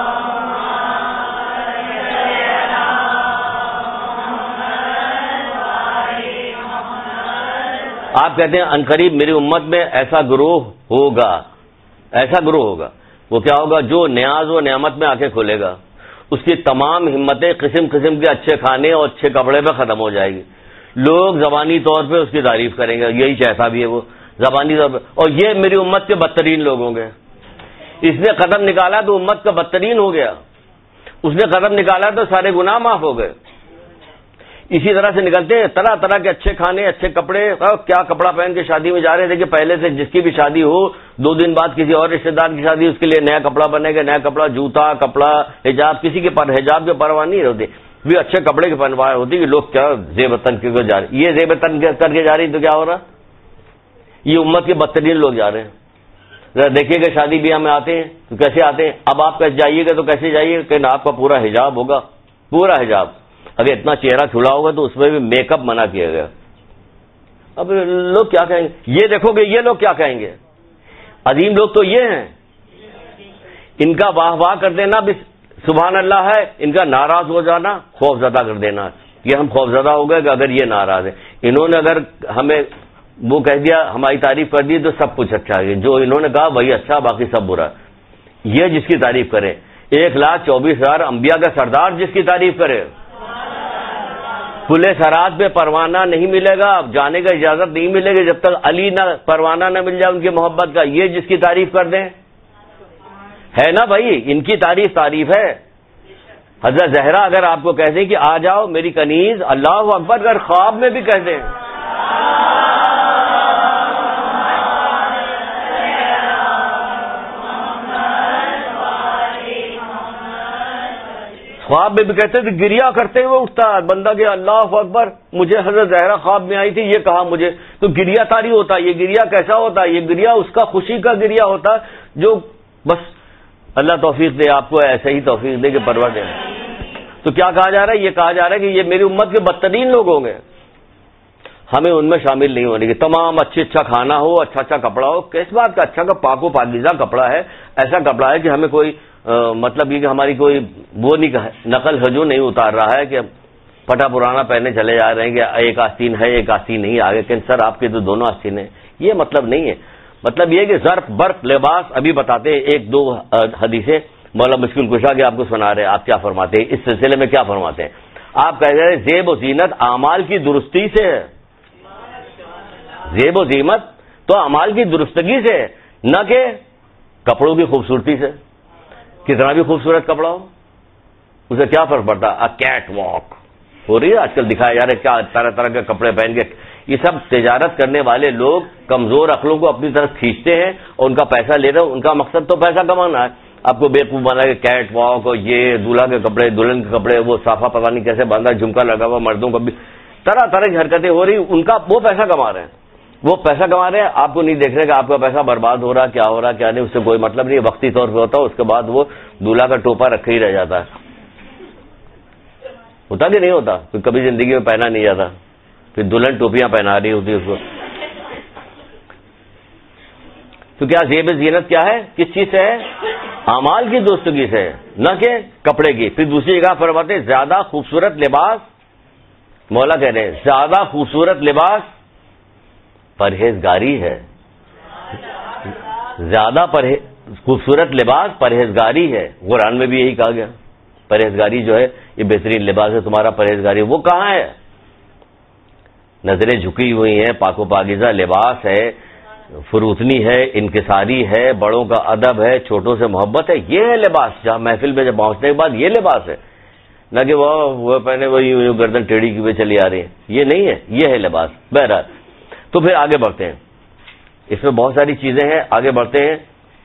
آپ کہتے ہیں عنقریب میری امت میں ایسا گروہ ہوگا، ایسا گروہ ہوگا، وہ کیا ہوگا؟ جو نیاز و نعمت میں آ کے کھولے گا، اس کی تمام ہمتیں قسم قسم کے اچھے کھانے اور اچھے کپڑے پہ ختم ہو جائے گی. لوگ زبانی طور پہ اس کی تعریف کریں گے، یہی چاہتا بھی ہے وہ زبانی طور پہ، اور یہ میری امت کے بدترین لوگ ہوں گے. اس نے قدم نکالا تو امت کا بدترین ہو گیا، اس نے قدم نکالا تو سارے گناہ معاف ہو گئے. اسی طرح سے نکلتے ہیں طرح طرح کے اچھے کھانے، اچھے کپڑے. کیا کپڑا پہن کے شادی میں جا رہے تھے کہ پہلے سے جس کی بھی شادی ہو، دو دن بعد کسی اور رشتے دار کی شادی، اس کے لیے نیا کپڑا بنے گا، نیا کپڑا، جوتا، کپڑا، حجاب. کسی کے پر حجاب کے پرواہ نہیں ہوتی، بھی اچھے کپڑے کی پرواہ ہوتی کہ لوگ کیا زیب تن کے جا رہے. یہ زیب تن کر کے جا رہی تو کیا ہو رہا؟ یہ امت کے بدترین لوگ جا رہے ہیں. ذرا دیکھیے گا شادی بیاہ میں آتے ہیں تو کیسے آتے ہیں. اب آپ جائیے گا تو کیسے جائیے کہ آپ کا پورا حجاب ہوگا، پورا حجاب. اگر اتنا چہرہ کھلا ہوگا تو اس میں بھی میک اپ منع کیا گیا. اب لوگ کیا کہیں گے؟ یہ دیکھو گے یہ لوگ کیا کہیں گے. عظیم لوگ تو یہ ہیں، ان کا واہ واہ کر دینا بھی سبحان اللہ ہے، ان کا ناراض ہو جانا خوف زدہ کر دینا. یہ ہم خوف زدہ ہو گئے کہ اگر یہ ناراض ہے، انہوں نے اگر ہمیں وہ کہہ دیا، ہماری تعریف کر دی تو سب کچھ اچھا ہے، جو انہوں نے کہا وہی اچھا، باقی سب برا. یہ جس کی تعریف کرے، ایک لاکھ چوبیس ہزار انبیاء کا سردار جس کی تعریف کرے، پلے سرات پہ پروانہ نہیں ملے گا، جانے کا اجازت نہیں ملے گی جب تک علی نہ پروانہ نہ مل جائے ان کی محبت کا. یہ جس کی تعریف کر دیں، ہے نا بھائی، ان کی تعریف تعریف ہے. حضرت زہرا اگر آپ کو کہہ دیں کہ آ جاؤ میری کنیز، اللہ اکبر، اگر خواب میں بھی کہہ دیں، خواب میں بھی کہتے تھے، گریا کرتے ہوئے اٹھتا بندہ کہ اللہ اکبر، مجھے حضرت زہرا خواب میں آئی تھی، یہ کہا مجھے، تو گریا تاری ہوتا. یہ گریا کیسا ہوتا؟ یہ گریا اس کا خوشی کا گریا ہوتا جو بس اللہ توفیق دے آپ کو، ایسے ہی توفیق دے کہ پرواہ دے. تو کیا کہا جا رہا ہے؟ یہ کہا جا رہا ہے کہ یہ میری امت کے بدترین لوگ ہوں گے. ہمیں ان میں شامل نہیں ہونے کی. تمام اچھا اچھا کھانا ہو, اچھا اچھا کپڑا ہو. کس بات کا اچھا کا پاک و پاکیزہ کپڑا ہے, ایسا کپڑا ہے کہ ہمیں کوئی مطلب یہ کہ ہماری کوئی وہ نہیں, نقل حجو نہیں اتار رہا ہے کہ پٹا پرانا پہنے چلے جا رہے ہیں کہ ایک آستین ہے ایک آستین نہیں آگے, کہ سر آپ کے تو دونوں آستین ہیں. یہ مطلب نہیں ہے. مطلب یہ کہ ظرف برف لباس. ابھی بتاتے ہیں ایک دو حدیثیں مولا مشکل کشا کے آپ کو سنا رہے ہیں, آپ کیا فرماتے ہیں اس سلسلے میں, کیا فرماتے ہیں آپ؟ کہہ رہے ہیں زیب و زینت اعمال کی درستی سے ہے. زیب و زینت تو اعمال کی درستگی سے ہے, نہ کہ کپڑوں کی خوبصورتی سے. کتنا بھی خوبصورت کپڑا ہو اسے کیا فرق پڑتا؟ ا کیٹ واک ہو رہی ہے آج کل, دکھایا جا رہا ہے کیا طرح طرح کے کپڑے پہن کے. یہ سب تجارت کرنے والے لوگ کمزور عقلوں کو اپنی طرف کھینچتے ہیں اور ان کا پیسہ لے رہے ہیں. ان کا مقصد تو پیسہ کمانا ہے. آپ کو بیوقوف بنا کے کیٹ واک اور یہ دولہا کے کپڑے دلہن کے کپڑے, وہ صافہ پتہ نہیں کیسے باندھا, جھمکا لگا ہوا, مردوں کا بھی طرح طرح کی حرکتیں ہو رہی. ان کا وہ پیسہ کما رہے ہیں, وہ پیسہ کما رہے ہیں. آپ کو نہیں دیکھ رہے کہ آپ کا پیسہ برباد ہو رہا, کیا ہو رہا کیا نہیں, اس سے کوئی مطلب نہیں. وقتی طور پہ ہوتا ہے, اس کے بعد وہ دولہا کا ٹوپا رکھے ہی رہ جاتا ہے. ہوتا کہ نہیں ہوتا؟ کبھی زندگی میں پہنا نہیں جاتا, پھر دلہن ٹوپیاں پہنا رہی ہوتی اس کو. تو کیا زیب زینت کیا ہے, کس چیز سے ہے؟ اعمال کی درستگی سے, نہ کہ کپڑے کی. پھر دوسری جگہ فرماتے ہیں زیادہ خوبصورت لباس, مولا کہہ رہے ہیں زیادہ خوبصورت لباس پرہیزگاری ہے. زیادہ خوبصورت لباس پرہیزگاری ہے. قرآن میں بھی یہی کہا گیا, پرہیزگاری جو ہے یہ بہترین لباس ہے تمہارا پرہیزگاری. وہ کہاں ہے؟ نظریں جھکی ہوئی ہیں, پاک و پاکیزہ لباس ہے, فروتنی ہے, انکساری ہے, بڑوں کا ادب ہے, چھوٹوں سے محبت ہے. یہ ہے لباس. جہاں محفل میں جب پہنچنے کے بعد یہ لباس ہے, نہ کہ وہ وہ پہنے وہی گردن ٹیڑھی کی ہوئے چلی آ رہی ہیں. یہ نہیں ہے, یہ ہے لباس. بہرحال تو پھر آگے بڑھتے ہیں. اس میں بہت ساری چیزیں ہیں, آگے بڑھتے ہیں.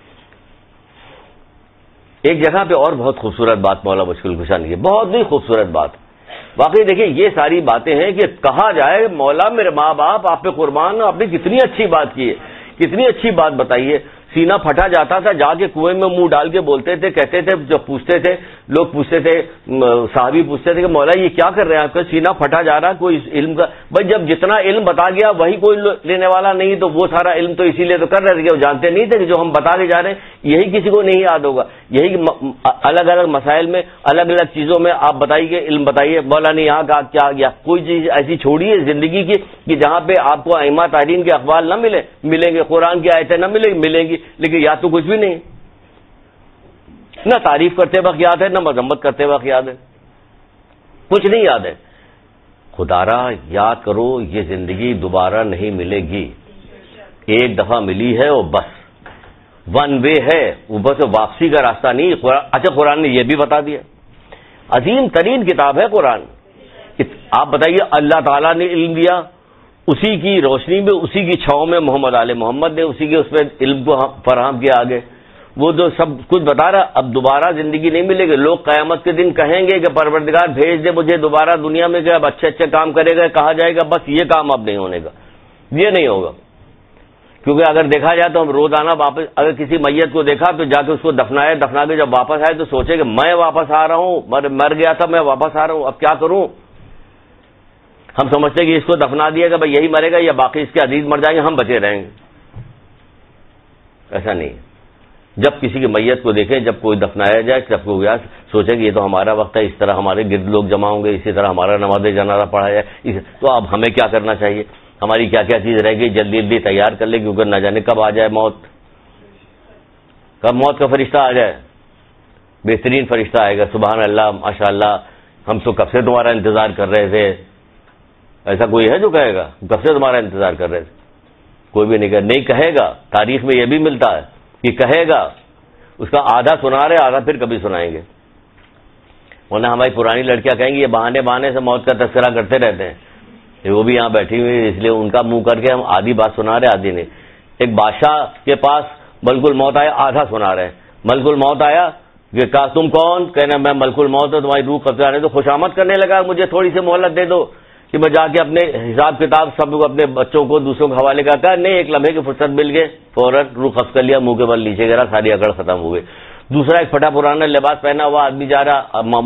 ایک جگہ پہ اور بہت خوبصورت بات مولا مشکل کشا نے کی, بہت ہی خوبصورت بات. واقعی دیکھیں یہ ساری باتیں ہیں کہ کہا جائے مولا میرے ماں باپ آپ پہ قربان, آپ نے کتنی اچھی بات کی ہے, کتنی اچھی بات بتائی ہے. سینہ پھٹا جاتا تھا, جا کے کنویں میں منہ ڈال کے بولتے تھے, کہتے تھے, جب پوچھتے تھے لوگ پوچھتے تھے, صحابی پوچھتے تھے کہ مولا یہ کیا کر رہے ہیں آپ کا, سینہ پھٹا جا رہا کوئی علم کا. بھائی جب جتنا علم بتا گیا وہی کوئی لینے والا نہیں, تو وہ سارا علم تو اسی لیے تو کر رہے تھے کہ وہ جانتے نہیں تھے کہ جو ہم بتا کے جا رہے ہیں یہی کسی کو نہیں یاد ہوگا. یہی الگ الگ مسائل میں الگ الگ چیزوں میں آپ بتائیے, علم بتائیے. مولا نے یہاں کا کیا گیا, کوئی چیز ایسی چھوڑی ہے زندگی کی کہ جہاں پہ آپ کو ائمہ تارین کے اقوال نہ ملے, ملیں گے, قرآن کی آیتیں نہ ملیں ملیں گی, لیکن یاد تو کچھ بھی نہیں. نہ تعریف کرتے وقت یاد ہے, نہ مذمت کرتے وقت یاد ہے, کچھ نہیں یاد ہے. خدارا یاد کرو یہ زندگی دوبارہ نہیں ملے گی, ایک دفعہ ملی ہے اور بس, ون وے ہے, اوپر سے واپسی کا راستہ نہیں. اچھا قرآن نے یہ بھی بتا دیا, عظیم ترین کتاب ہے قرآن. آپ بتائیے اللہ تعالیٰ نے علم دیا, اسی کی روشنی میں, اسی کی چھاؤں میں محمد آل محمد نے اسی کے اس پہ علم کو فراہم کیا آگے. وہ جو سب کچھ بتا رہا, اب دوبارہ زندگی نہیں ملے گی. لوگ قیامت کے دن کہیں گے کہ پروردگار بھیج دے مجھے دوبارہ دنیا میں, کہ اب اچھے اچھے کام کرے گا, کہا جائے گا بس یہ کام اب نہیں ہونے کا, یہ نہیں ہوگا. کیونکہ اگر دیکھا جائے تو ہم روزانہ واپس, اگر کسی میت کو دیکھا تو جا کے اس کو دفنایا, دفنا کے جب واپس آئے تو سوچے کہ میں واپس آ رہا ہوں, مر گیا تھا میں واپس آ رہا ہوں, اب کیا کروں. ہم سمجھتے ہیں کہ اس کو دفنا دیا کہ بھائی یہی مرے گا یا باقی اس کے عزیز مر جائیں گے, ہم بچے رہیں گے. ایسا نہیں. جب کسی کی میت کو دیکھیں, جب کوئی دفنایا جائے, جب کوئی گیا, سوچیں کہ یہ تو ہمارا وقت ہے, اس طرح ہمارے گرد لوگ جمع ہوں گے, اسی طرح ہمارا نماز جنازہ پڑھا جائے. تو اب ہمیں کیا کرنا چاہیے, ہماری کیا کیا چیز رہ گئی, جلدی جلدی تیار کر لیں, کیونکہ نہ جانے کب آ جائے موت, کب موت کا فرشتہ آ جائے. بہترین فرشتہ آئے گا, سبحان اللہ ماشاء اللہ, ہم تو کب سے تمہارا انتظار کر رہے تھے. ایسا کوئی ہے جو کہے گا کب سے تمہارا انتظار کر رہے تھے؟ کوئی بھی نہیں کہے, نہیں کہے گا. تاریخ میں یہ بھی ملتا ہے کہ کہے گا, اس کا آدھا سنا رہے, آدھا پھر کبھی سنائیں گے. ورنہ ہماری پرانی لڑکیاں کہیں گی یہ بہانے بہانے سے موت کا تذکرہ کرتے رہتے ہیں, وہ بھی یہاں بیٹھی ہوئی, اس لیے ان کا منہ کر کے ہم آدھی بات سنا رہے, آدھی نہیں. ایک بادشاہ کے پاس ملک الموت آیا, آدھا سنا رہے. ملک الموت آیا کہ کہا تم کون, کہنا میں ملک الموت ہوں, تمہاری روح قبضہ رہے. تو خوشامد کرنے لگا, مجھے تھوڑی سی مہلت دے دو کہ میں جا کے اپنے حساب کتاب سب اپنے بچوں کو دوسروں کے حوالے کا. کہا نہیں, ایک لمحے کی فرصت مل گئے, فوراً روح قبض کر لیا, منہ کے بل نیچے گرا, ساری اکڑ ختم ہو گئی. دوسرا ایک پھٹا پرانا لباس پہنا ہوا آدمی جا رہا, اب معمولی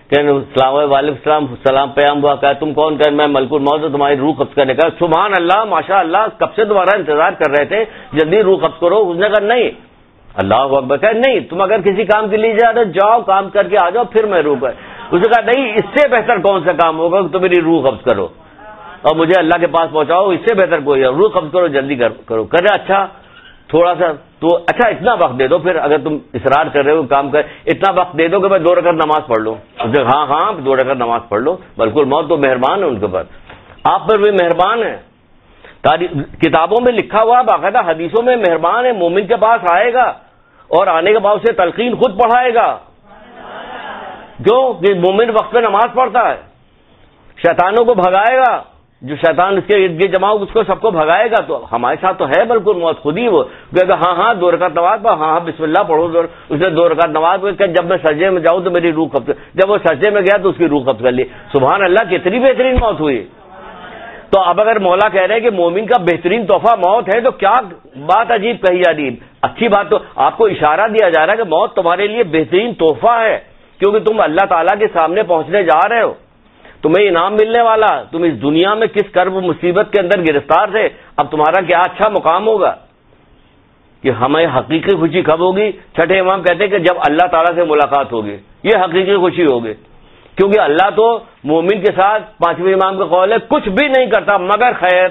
کہ السلام وعلیکم السلام سلام پیام ہوا, کہا تم کون؟ کہ میں ملک الموت ہوں, تمہاری روح قبض کرنے کا. سبحان اللہ, ماشاء اللہ, کب سے تمہارا انتظار کر رہے تھے, جلدی روح قبض کرو. اس نے کہا نہیں. اللہ اکبر, کہا نہیں, تم اگر کسی کام کے لیے جا رہے جاؤ, کام کر کے آ جاؤ, پھر میں روح کر. اس نے کہا نہیں, اس سے بہتر کون سا کام ہوگا کہ تم میری روح قبض کرو اور مجھے اللہ کے پاس پہنچاؤ, اس سے بہتر کوئی ہے. روح قبض کرو, جلدی کرو. کہہ رہے اچھا تھوڑا سا تو, اچھا اتنا وقت دے دو, پھر اگر تم اصرار کر رہے ہو کام کر, اتنا وقت دے دو کہ میں دو رکعت نماز پڑھ لوں. ہاں ہاں دو رکعت نماز پڑھ لو. بالکل, موت تو مہربان ہے ان کے اوپر, آپ پر بھی مہربان ہے. کتابوں میں لکھا ہوا, باقاعدہ حدیثوں میں مہربان ہے. مومن کے پاس آئے گا اور آنے کے بعد اسے تلقین خود پڑھائے گا. کیوں کہ مومن وقت پہ نماز پڑھتا ہے. شیطانوں کو بھگائے گا, جو شیطان اس کے ارد گرد جمع ہو اس کو سب کو بھگائے گا. تو ہمارے ساتھ تو ہے بالکل موت, خود ہی وہ کہے گا ہاں ہاں دو رکعت نماز پڑھو, ہاں ہاں بسم اللہ پڑھو. اس نے دو رکعت نماز پڑھی کہ جب میں سجدے میں جاؤں تو میری روح قبض, جب وہ سجدے میں گیا تو اس کی روح قبض کر لی. سبحان اللہ, کتنی بہترین موت ہوئی. تو اب اگر مولا کہہ رہے ہیں کہ مومن کا بہترین تحفہ موت ہے, تو کیا بات عجیب کہی جا رہی ہے. اچھی بات, تو آپ کو اشارہ دیا جا رہا ہے کہ موت تمہارے لیے بہترین تحفہ ہے, کیونکہ تم اللہ تعالیٰ کے سامنے پہنچنے جا رہے ہو, تمہیں انعام ملنے والا. تم اس دنیا میں کس کرب و مصیبت کے اندر گرفتار تھے, اب تمہارا کیا اچھا مقام ہوگا کہ ہمیں حقیقی خوشی کب ہوگی. چھٹے امام کہتے ہیں کہ جب اللہ تعالیٰ سے ملاقات ہوگی, یہ حقیقی خوشی ہوگی. کیونکہ اللہ تو مومن کے ساتھ, پانچویں امام کا قول ہے, کچھ بھی نہیں کرتا مگر خیر.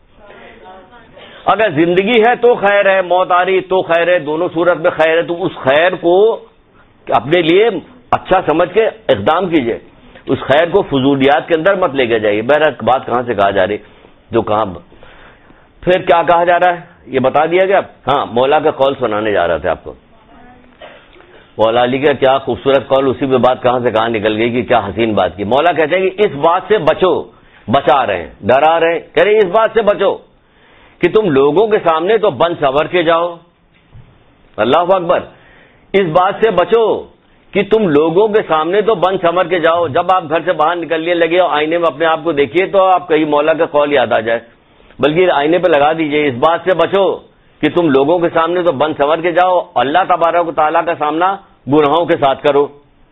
اگر زندگی ہے تو خیر ہے, موت آ رہی تو خیر ہے, دونوں صورت میں خیر ہے. تو اس خیر کو اپنے لیے اچھا سمجھ کے اقدام کیجئے, اس خیر کو فضولیات کے اندر مت لے کے جائیے. بہرحال بات کہاں سے کہا جا رہی, جو کہاں پھر کیا کہا جا رہا ہے یہ بتا دیا گیا. ہاں, مولا کا قول سنانے جا رہا تھا آپ کو. مولا علی کا کیا خوبصورت قول, اسی پہ بات کہاں سے کہاں نکل گئی کہ کیا حسین بات کی. مولا کہتے ہیں کہ اس بات سے بچو, بچا رہے ہیں, ڈرا رہے ہیں, کہہ رہے ہیں اس بات سے بچو کہ تم لوگوں کے سامنے تو بن سنور کے جاؤ. اللہ اکبر, اس بات سے بچو کہ تم لوگوں کے سامنے تو بن سنور کے جاؤ. جب آپ گھر سے باہر نکلنے لگے اور آئینے میں اپنے آپ کو دیکھیے تو آپ کہیں مولا کا قول یاد آ جائے, بلکہ آئینے پہ لگا دیجئے, اس بات سے بچو کہ تم لوگوں کے سامنے تو بن سنور کے جاؤ, اللہ تبارک و تعالیٰ کا سامنا گناہوں کے ساتھ کرو.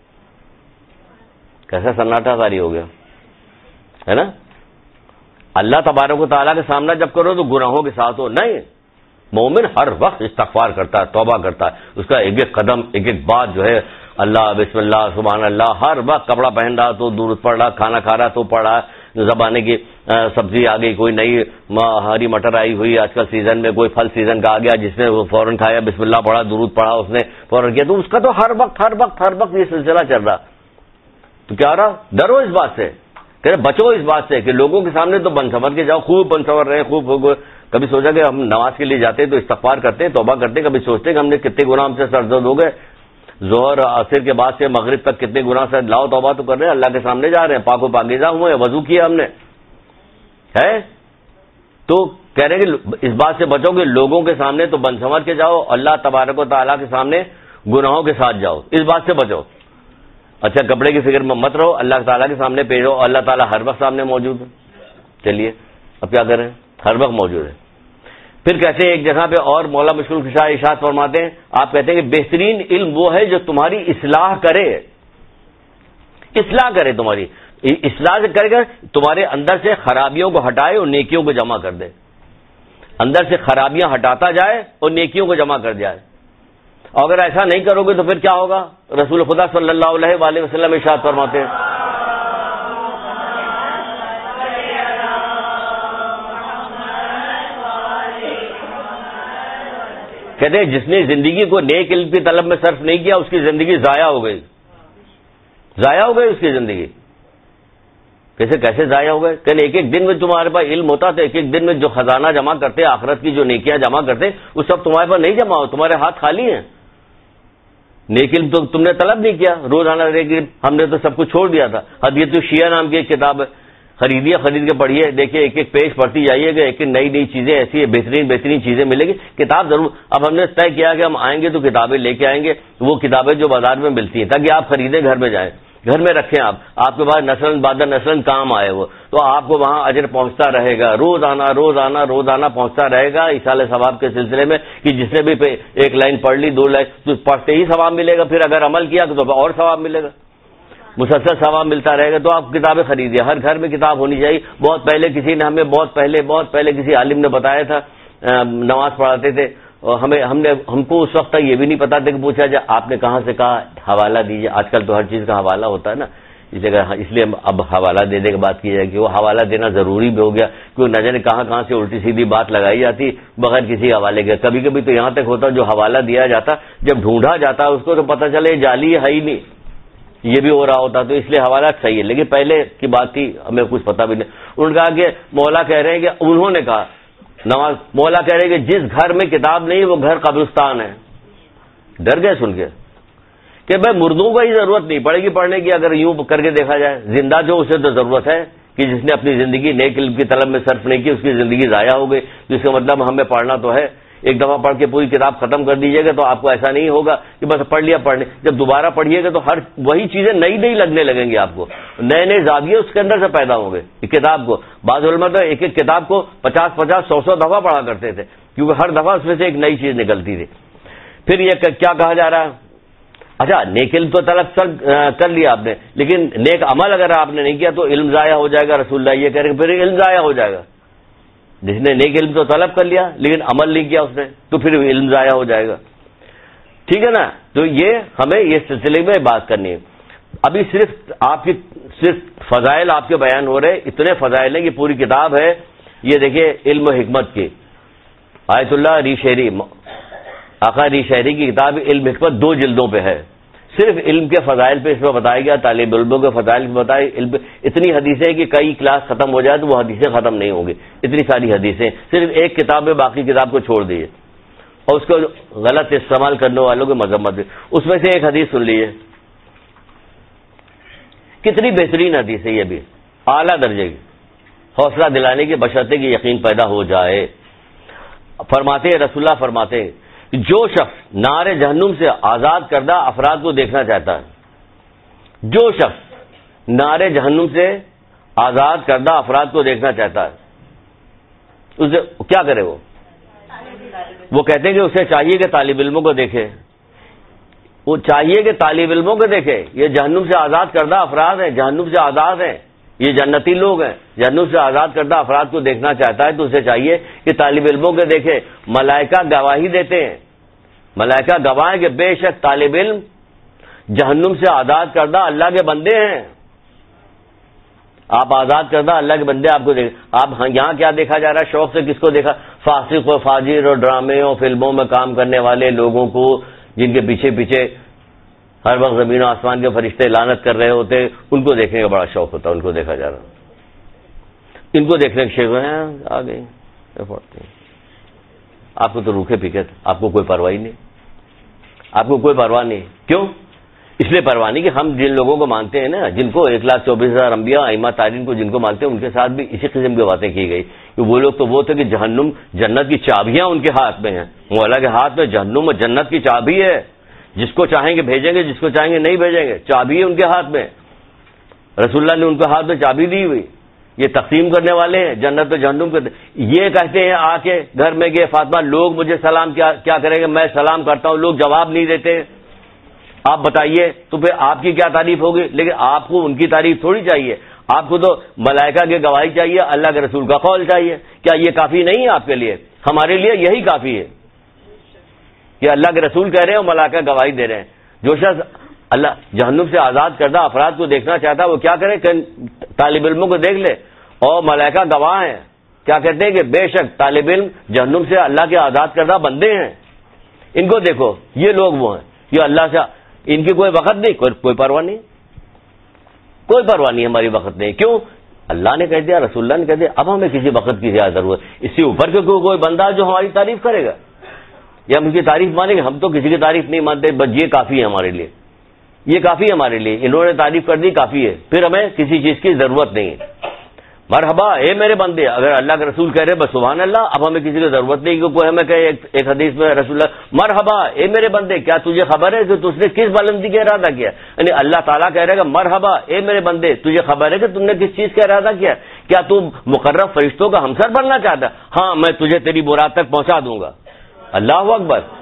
کیسا سناٹا طاری ہو گیا ہے نا. اللہ تبارک و تعالیٰ کا سامنا جب کرو تو گناہوں کے ساتھ ہو. نہیں, مومن ہر وقت استغفار کرتا ہے, توبہ کرتا ہے. اس کا ایک ایک قدم, ایک ایک بات جو ہے اللہ, بسم اللہ, سبحان اللہ, ہر وقت کپڑا پہن رہا تو درود پڑھ رہا, کھانا کھا رہا تو پڑھ رہا, زبانے کی سبزی آ گئی, کوئی نئی ہری مٹر آئی ہوئی آج کل سیزن میں, کوئی پھل سیزن کا آ گیا, جس نے وہ فوراً کھایا, بسم اللہ پڑھا, درود پڑھا, اس نے فوراً کیا. تو اس کا تو ہر وقت ہر وقت ہر وقت یہ سلسلہ چل رہا. تو کیا رہا, ڈرو اس بات سے, کہ بچو اس بات سے کہ لوگوں کے سامنے تو بن سنور کے جاؤ, خوب بن سنور رہے, خوب. کبھی سوچا کہ ہم نماز کے لیے جاتے تو استغفار کرتے, توبہ کرتے, کبھی سوچتے کہ ہم نے کتنے گناہ ہم سے سرزد ہو گئے, ظہر عصر کے بعد سے مغرب تک کتنے گناہ سے لاؤ توبہ تو کر رہے ہیں, اللہ کے سامنے جا رہے ہیں, پاک و پاکیزہ ہوئے, وضو کیا ہم نے ہے. تو کہہ رہے ہیں کہ اس بات سے بچو کہ لوگوں کے سامنے تو بن سنور کے جاؤ, اللہ تبارک و تعالیٰ کے سامنے گناہوں کے ساتھ جاؤ, اس بات سے بچو. اچھا, کپڑے کی فکر میں مت رہو, اللہ تعالیٰ کے سامنے پیش ہو, اللہ تعالیٰ ہر وقت سامنے موجود ہے. چلیے اب کیا کریں, ہر وقت موجود ہے. پھر کہتے ہیں ایک جگہ پہ اور مولا مشکل خشاء ارشاد فرماتے ہیں, آپ کہتے ہیں کہ بہترین علم وہ ہے جو تمہاری اصلاح کرے, اصلاح کرے, تمہاری اصلاح سے کرے گا, تمہارے اندر سے خرابیوں کو ہٹائے اور نیکیوں کو جمع کر دے. اندر سے خرابیاں ہٹاتا جائے اور نیکیوں کو جمع کر جائے. اور اگر ایسا نہیں کرو گے تو پھر کیا ہوگا. رسول خدا صلی اللہ علیہ وآلہ وسلم ارشاد فرماتے ہیں, کہتے ہیں جس نے زندگی کو نیک علم کی طلب میں صرف نہیں کیا, اس کی زندگی ضائع ہو گئی, ضائع ہو گئی اس کی زندگی. کیسے کیسے ضائع ہو گئے, کہ ایک ایک دن میں تمہارے پاس علم ہوتا تو ایک ایک دن میں جو خزانہ جمع کرتے, آخرت کی جو نیکیاں جمع کرتے, وہ سب تمہارے پاس نہیں جمع ہو, تمہارے ہاتھ خالی ہیں. نیک علم تو تم نے طلب نہیں کیا, روزانہ نیک علم ہم نے تو سب کچھ چھوڑ دیا تھا. حدیث الشیعہ نام کی ایک کتاب ہے, خریدیے, خرید کے پڑھیے, دیکھیے, ایک ایک پیج پڑھتی جائیے گا, ایک ایک نئی نئی چیزیں ایسی ہے, بہترین بہترین چیزیں ملے گی. کتاب ضرور, اب ہم نے طے کیا کہ ہم آئیں گے تو کتابیں لے کے آئیں گے, وہ کتابیں جو بازار میں ملتی ہیں, تاکہ آپ خریدیں, گھر میں جائیں, گھر میں رکھیں, آپ آپ کے پاس نسل بعد نسل کام آئے وہ, تو آپ کو وہاں اجر پہنچتا رہے گا, روزانہ روزانہ روزانہ پہنچتا رہے گا ایصال ثواب کے سلسلے میں, کہ جس نے بھی ایک لائن پڑھ لی, دو لائن تو پڑھتے ہی ثواب ملے گا, پھر اگر عمل کیا تو اور ثواب ملے گا. مسلسل ثواب ملتا رہے گا تو آپ کتابیں خریدیے. ہر گھر میں کتاب ہونی چاہیے. بہت پہلے کسی نے ہمیں بہت پہلے بہت پہلے کسی عالم نے بتایا تھا, نماز پڑھاتے تھے اور ہمیں ہم نے ہم کو اس وقت تک یہ بھی نہیں پتا تھا کہ پوچھا جائے آپ نے کہاں سے کہا, حوالہ دیجیے. آج کل تو ہر چیز کا حوالہ ہوتا ہے نا, اس لیے اس لیے اب حوالہ دینے کی بات کی جائے کہ وہ حوالہ دینا ضروری بھی ہو گیا, کیونکہ نہ جانے کہاں کہاں سے الٹی سیدھی بات لگائی جاتی بغیر کسی حوالے کے. کبھی کبھی تو یہاں تک ہوتا جو حوالہ دیا جاتا جب ڈھونڈا جاتا اس کو تو پتہ چلے جعلی ہے ہی نہیں, یہ بھی ہو رہا ہوتا. تو اس لیے حوالہ صحیح ہے, لیکن پہلے کی بات تھی ہمیں کچھ پتہ بھی نہیں. انہوں نے کہا کہ مولا کہہ رہے ہیں کہ انہوں نے کہا نواز مولا کہہ رہے ہیں کہ جس گھر میں کتاب نہیں وہ گھر قبرستان ہے. ڈر گئے سن کے کہ بھائی مردوں کو ہی ضرورت نہیں پڑے گی پڑھنے کی. اگر یوں کر کے دیکھا جائے زندہ جو اسے تو ضرورت ہے کہ جس نے اپنی زندگی نیک علم کی طلب میں صرف نہیں کی اس کی زندگی ضائع ہو گئی. جس کا مطلب ہمیں پڑھنا تو ہے. ایک دفعہ پڑھ کے پوری کتاب ختم کر دیجیے گا تو آپ کو ایسا نہیں ہوگا کہ بس پڑھ لیا پڑھنے. جب دوبارہ پڑھیے گا تو ہر وہی چیزیں نئی نئی لگنے لگیں گی آپ کو, نئے نئے زاویے اس کے اندر سے پیدا ہوں گے. کتاب کو بعض علماء تو ایک ایک کتاب کو پچاس پچاس سو سو دفعہ پڑھا کرتے تھے کیونکہ ہر دفعہ اس میں سے ایک نئی چیز نکلتی تھی. پھر یہ کیا کہا جا رہا ہے, اچھا نیک علم تو طلب کر لیا آپ نے, لیکن نیک عمل اگر آپ نے نہیں کیا تو علم ضائع ہو جائے گا. رسول اللہ یہ کہہ رہے کہ پھر علم ضائع ہو جائے گا. جس نے نیک علم تو طلب کر لیا لیکن عمل نہیں کیا اس نے تو پھر علم ضائع ہو جائے گا. ٹھیک ہے نا. تو یہ ہمیں یہ سلسلے میں بات کرنی ہے. ابھی صرف آپ کی صرف فضائل آپ کے بیان ہو رہے, اتنے فضائل ہیں کہ پوری کتاب ہے. یہ دیکھیے علم و حکمت کی آیت اللہ ری شہری آقا ری شہری کی کتاب علم حکمت دو جلدوں پہ ہے. صرف علم کے فضائل پہ اس میں بتایا گیا, طالب علموں کے فضائل پہ بتائے. علم اتنی حدیثیں ہیں کہ کئی کلاس ختم ہو جائے تو وہ حدیثیں ختم نہیں ہوں گی. اتنی ساری حدیثیں صرف ایک کتاب میں, باقی کتاب کو چھوڑ دیجیے اور اس کو غلط استعمال کرنے والوں کی مذمت. اس میں سے ایک حدیث سن لیجیے, کتنی بہترین حدیث ہے, یہ بھی اعلیٰ درجے کی, حوصلہ دلانے کی بشرطے کی یقین پیدا ہو جائے. فرماتے ہیں رسول اللہ فرماتے ہیں جو شخص نار جہنم سے آزاد کردہ افراد کو دیکھنا چاہتا ہے, جو شخص نار جہنم سے آزاد کردہ افراد کو دیکھنا چاہتا ہے اسے کیا کرے؟ وہ وہ کہتے ہیں کہ اسے چاہیے کہ طالب علموں کو دیکھے. وہ چاہیے کہ طالب علموں کو دیکھے. یہ جہنم سے آزاد کردہ افراد ہیں, جہنم سے آزاد ہیں, یہ جنتی لوگ ہیں. جہنم سے آزاد کردہ افراد کو دیکھنا چاہتا ہے تو اسے چاہیے کہ طالب علموں کو دیکھے. ملائکہ گواہی دیتے ہیں, ملائکہ گواہ کہ بے شک طالب علم جہنم سے آزاد کردہ اللہ کے بندے ہیں. آپ آزاد کردہ اللہ کے بندے آپ کو دیکھ. آپ یہاں کیا دیکھا جا رہا ہے؟ شوق سے کس کو دیکھا؟ فاسق و فاجر اور ڈرامے اور فلموں میں کام کرنے والے لوگوں کو, جن کے پیچھے پیچھے ہر وقت زمین و آسمان کے فرشتے لعنت کر رہے ہوتے, ان کو دیکھنے کا بڑا شوق ہوتا ہے. ان کو دیکھا جا رہا, ان کو دیکھنے کے شوق ہیں. آ گئی آپ کو تو روکھے پیکے تھے, آپ کو کوئی پرواہ نہیں, آپ کو کوئی پرواہ نہیں. کیوں؟ اس لیے پرواہ نہیں کہ ہم جن لوگوں کو مانتے ہیں نا, جن کو ایک لاکھ چوبیس ہزار انبیاء ائمہ تارین کو جن کو مانتے ہیں, ان کے ساتھ بھی اسی قسم کی باتیں کی گئی کہ وہ لوگ تو وہ تھے کہ جہنم جنت کی چابیاں ان کے ہاتھ میں ہیں. مولا کے ہاتھ میں جہنم اور جنت کی چابی ہے. جس کو چاہیں گے بھیجیں گے, جس کو چاہیں گے نہیں بھیجیں گے. چابی ہے ان کے ہاتھ میں. رسول اللہ نے ان کے ہاتھ میں چابی دی ہوئی. یہ تقسیم کرنے والے ہیں جنت و جہنم کے. یہ کہتے ہیں آ کے گھر میں کہ فاطمہ لوگ مجھے سلام کیا کیا کریں گے, میں سلام کرتا ہوں, لوگ جواب نہیں دیتے. آپ بتائیے تو پھر آپ کی کیا تعریف ہوگی؟ لیکن آپ کو ان کی تعریف تھوڑی چاہیے. آپ کو تو ملائکہ کی گواہی چاہیے, اللہ کے رسول کا قول چاہیے. کیا یہ کافی نہیں ہے آپ کے لیے؟ ہمارے لیے یہی کافی ہے کہ اللہ کے رسول کہہ رہے ہیں اور ملائکہ گواہی دے رہے ہیں. جو شخص اللہ جہنم سے آزاد کردہ افراد کو دیکھنا چاہتا ہے وہ کیا کرے؟ کہ طالب علموں کو دیکھ لے. اور ملائکہ گواہ ہیں, کیا کہتے ہیں کہ بے شک طالب علم جہنم سے اللہ کے آزاد کردہ بندے ہیں. ان کو دیکھو, یہ لوگ وہ ہیں, یہ اللہ سے ان کی کوئی وقت نہیں, کوئی کوئی پرواہ نہیں, کوئی پرواہ نہیں, ہماری وقت نہیں. کیوں؟ اللہ نے کہہ دیا, رسول اللہ نے کہہ دیا, اب ہمیں کسی وقت کی زیادہ ضرورت. اس سے اوپر کے کوئی بندہ جو ہماری تعریف کرے گا یا ہم اس کی تعریف مانیں گے؟ ہم تو کسی کی تعریف نہیں مانتے, بس یہ کافی ہے ہمارے لیے, یہ کافی ہے ہمارے لیے. انہوں نے تعریف کر دی, کافی ہے. پھر ہمیں کسی چیز کی ضرورت نہیں ہے. مرحبا اے میرے بندے, اگر اللہ کے رسول کہہ رہے بس سبحان اللہ, اب ہمیں کسی کی ضرورت نہیں کہ کوئی ہمیں کہے. ایک حدیث میں رسول اللہ مرحبا اے میرے بندے, کیا تجھے خبر ہے کہ تجھ نے کس بلندی کا ارادہ کیا؟ یعنی اللہ تعالیٰ کہہ رہے گا مرحبا اے میرے بندے, تجھے خبر ہے کہ تم نے کس چیز کا ارادہ کیا؟ کیا تم مقرب فرشتوں کا ہمسر بننا چاہتا؟ ہاں میں تجھے تیری مراد تک پہنچا دوں گا. اللہ اکبر.